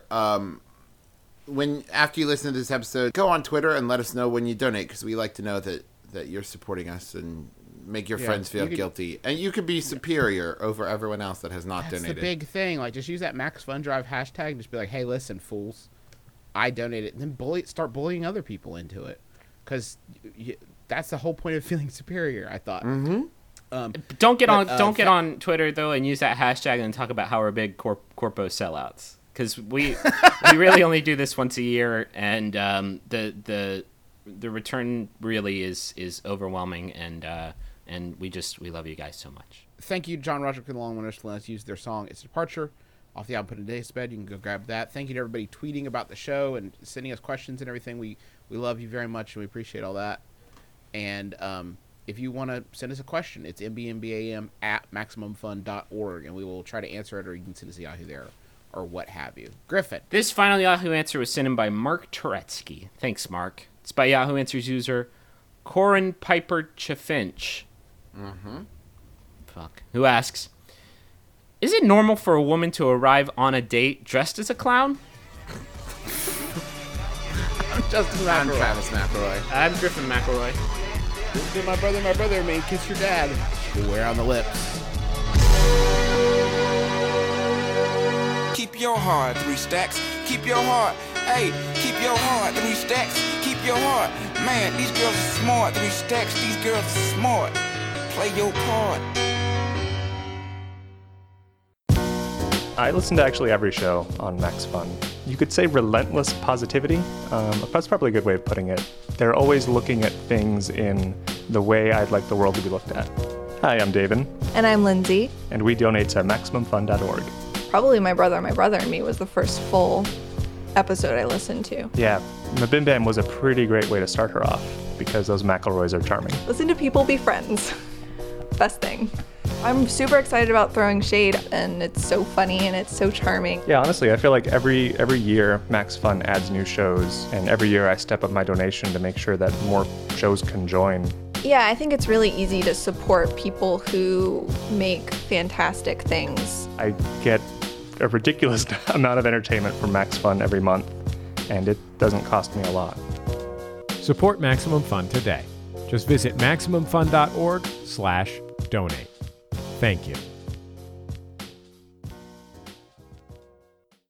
Speaker 5: When after you listen to this episode, go on Twitter and let us know when you donate, because we like to know that you're supporting us and make your
Speaker 3: Yeah,
Speaker 5: friends feel
Speaker 3: you could-
Speaker 5: guilty, and you could be superior over everyone else that has not
Speaker 3: That's
Speaker 5: donated.
Speaker 3: the big thing. Like, just use that Max Fun Drive hashtag and just be like, "Hey, listen, fools, I donated." And then start bullying other people into it, because that's the whole point of feeling superior. I thought.
Speaker 4: Don't get
Speaker 3: But,
Speaker 4: on Twitter though and use that hashtag and talk about how we're big corpo sellouts, because we really only do this once a year, and the return really is overwhelming, and we love you guys so much.
Speaker 3: Thank you, John Roderick and the Long Winners, for letting us use their song "It's Departure" off the album "Put in Days Bed." You can go grab that. Thank you to everybody tweeting about the show and sending us questions and everything. We love you very much, and we appreciate all that. And if you want to send us a question, it's mbmbam@maximumfun.org, and we will try to answer it, or you can send us a Yahoo there, or what have you. Griffin.
Speaker 4: This final Yahoo answer was sent in by Mark Turetsky. Thanks, Mark. It's by Yahoo Answers user Corin Piper Chafinch. Who asks, is it normal for a woman to arrive on a date dressed as a clown?
Speaker 3: Justin
Speaker 5: I'm
Speaker 3: McElroy.
Speaker 5: Travis McElroy.
Speaker 4: I'm Griffin McElroy.
Speaker 3: My brother made Kiss Your Dad. Beware on the lips.
Speaker 2: Keep your heart, 3 stacks. Keep your heart. Hey, keep your heart, 3 stacks. Keep your heart. Man, these girls are smart. 3 stacks, these girls are smart. Play your part.
Speaker 6: I listen to actually every show on Max Fun. You could say relentless positivity. That's probably a good way of putting it. They're always looking at things in the way I'd like the world to be looked at. Hi, I'm David,
Speaker 7: And I'm Lindsay.
Speaker 6: and we donate to MaximumFun.org.
Speaker 7: Probably My Brother and Me was the first full episode I listened to.
Speaker 6: Yeah, Mabim Bam was a pretty great way to start her off, because those McElroys are charming.
Speaker 7: Listen to people be friends. Best thing. I'm super excited about Throwing Shade, and it's so funny and it's so charming.
Speaker 6: Yeah, honestly, I feel like every year Max Fun adds new shows, and every year I step up my donation to make sure that more shows can join.
Speaker 7: Yeah, I think it's really easy to support people who make fantastic things.
Speaker 6: I get a ridiculous amount of entertainment from Max Fun every month, and it doesn't cost me a lot.
Speaker 8: Support Maximum Fun today. Just visit MaximumFun.org/donate. Thank you.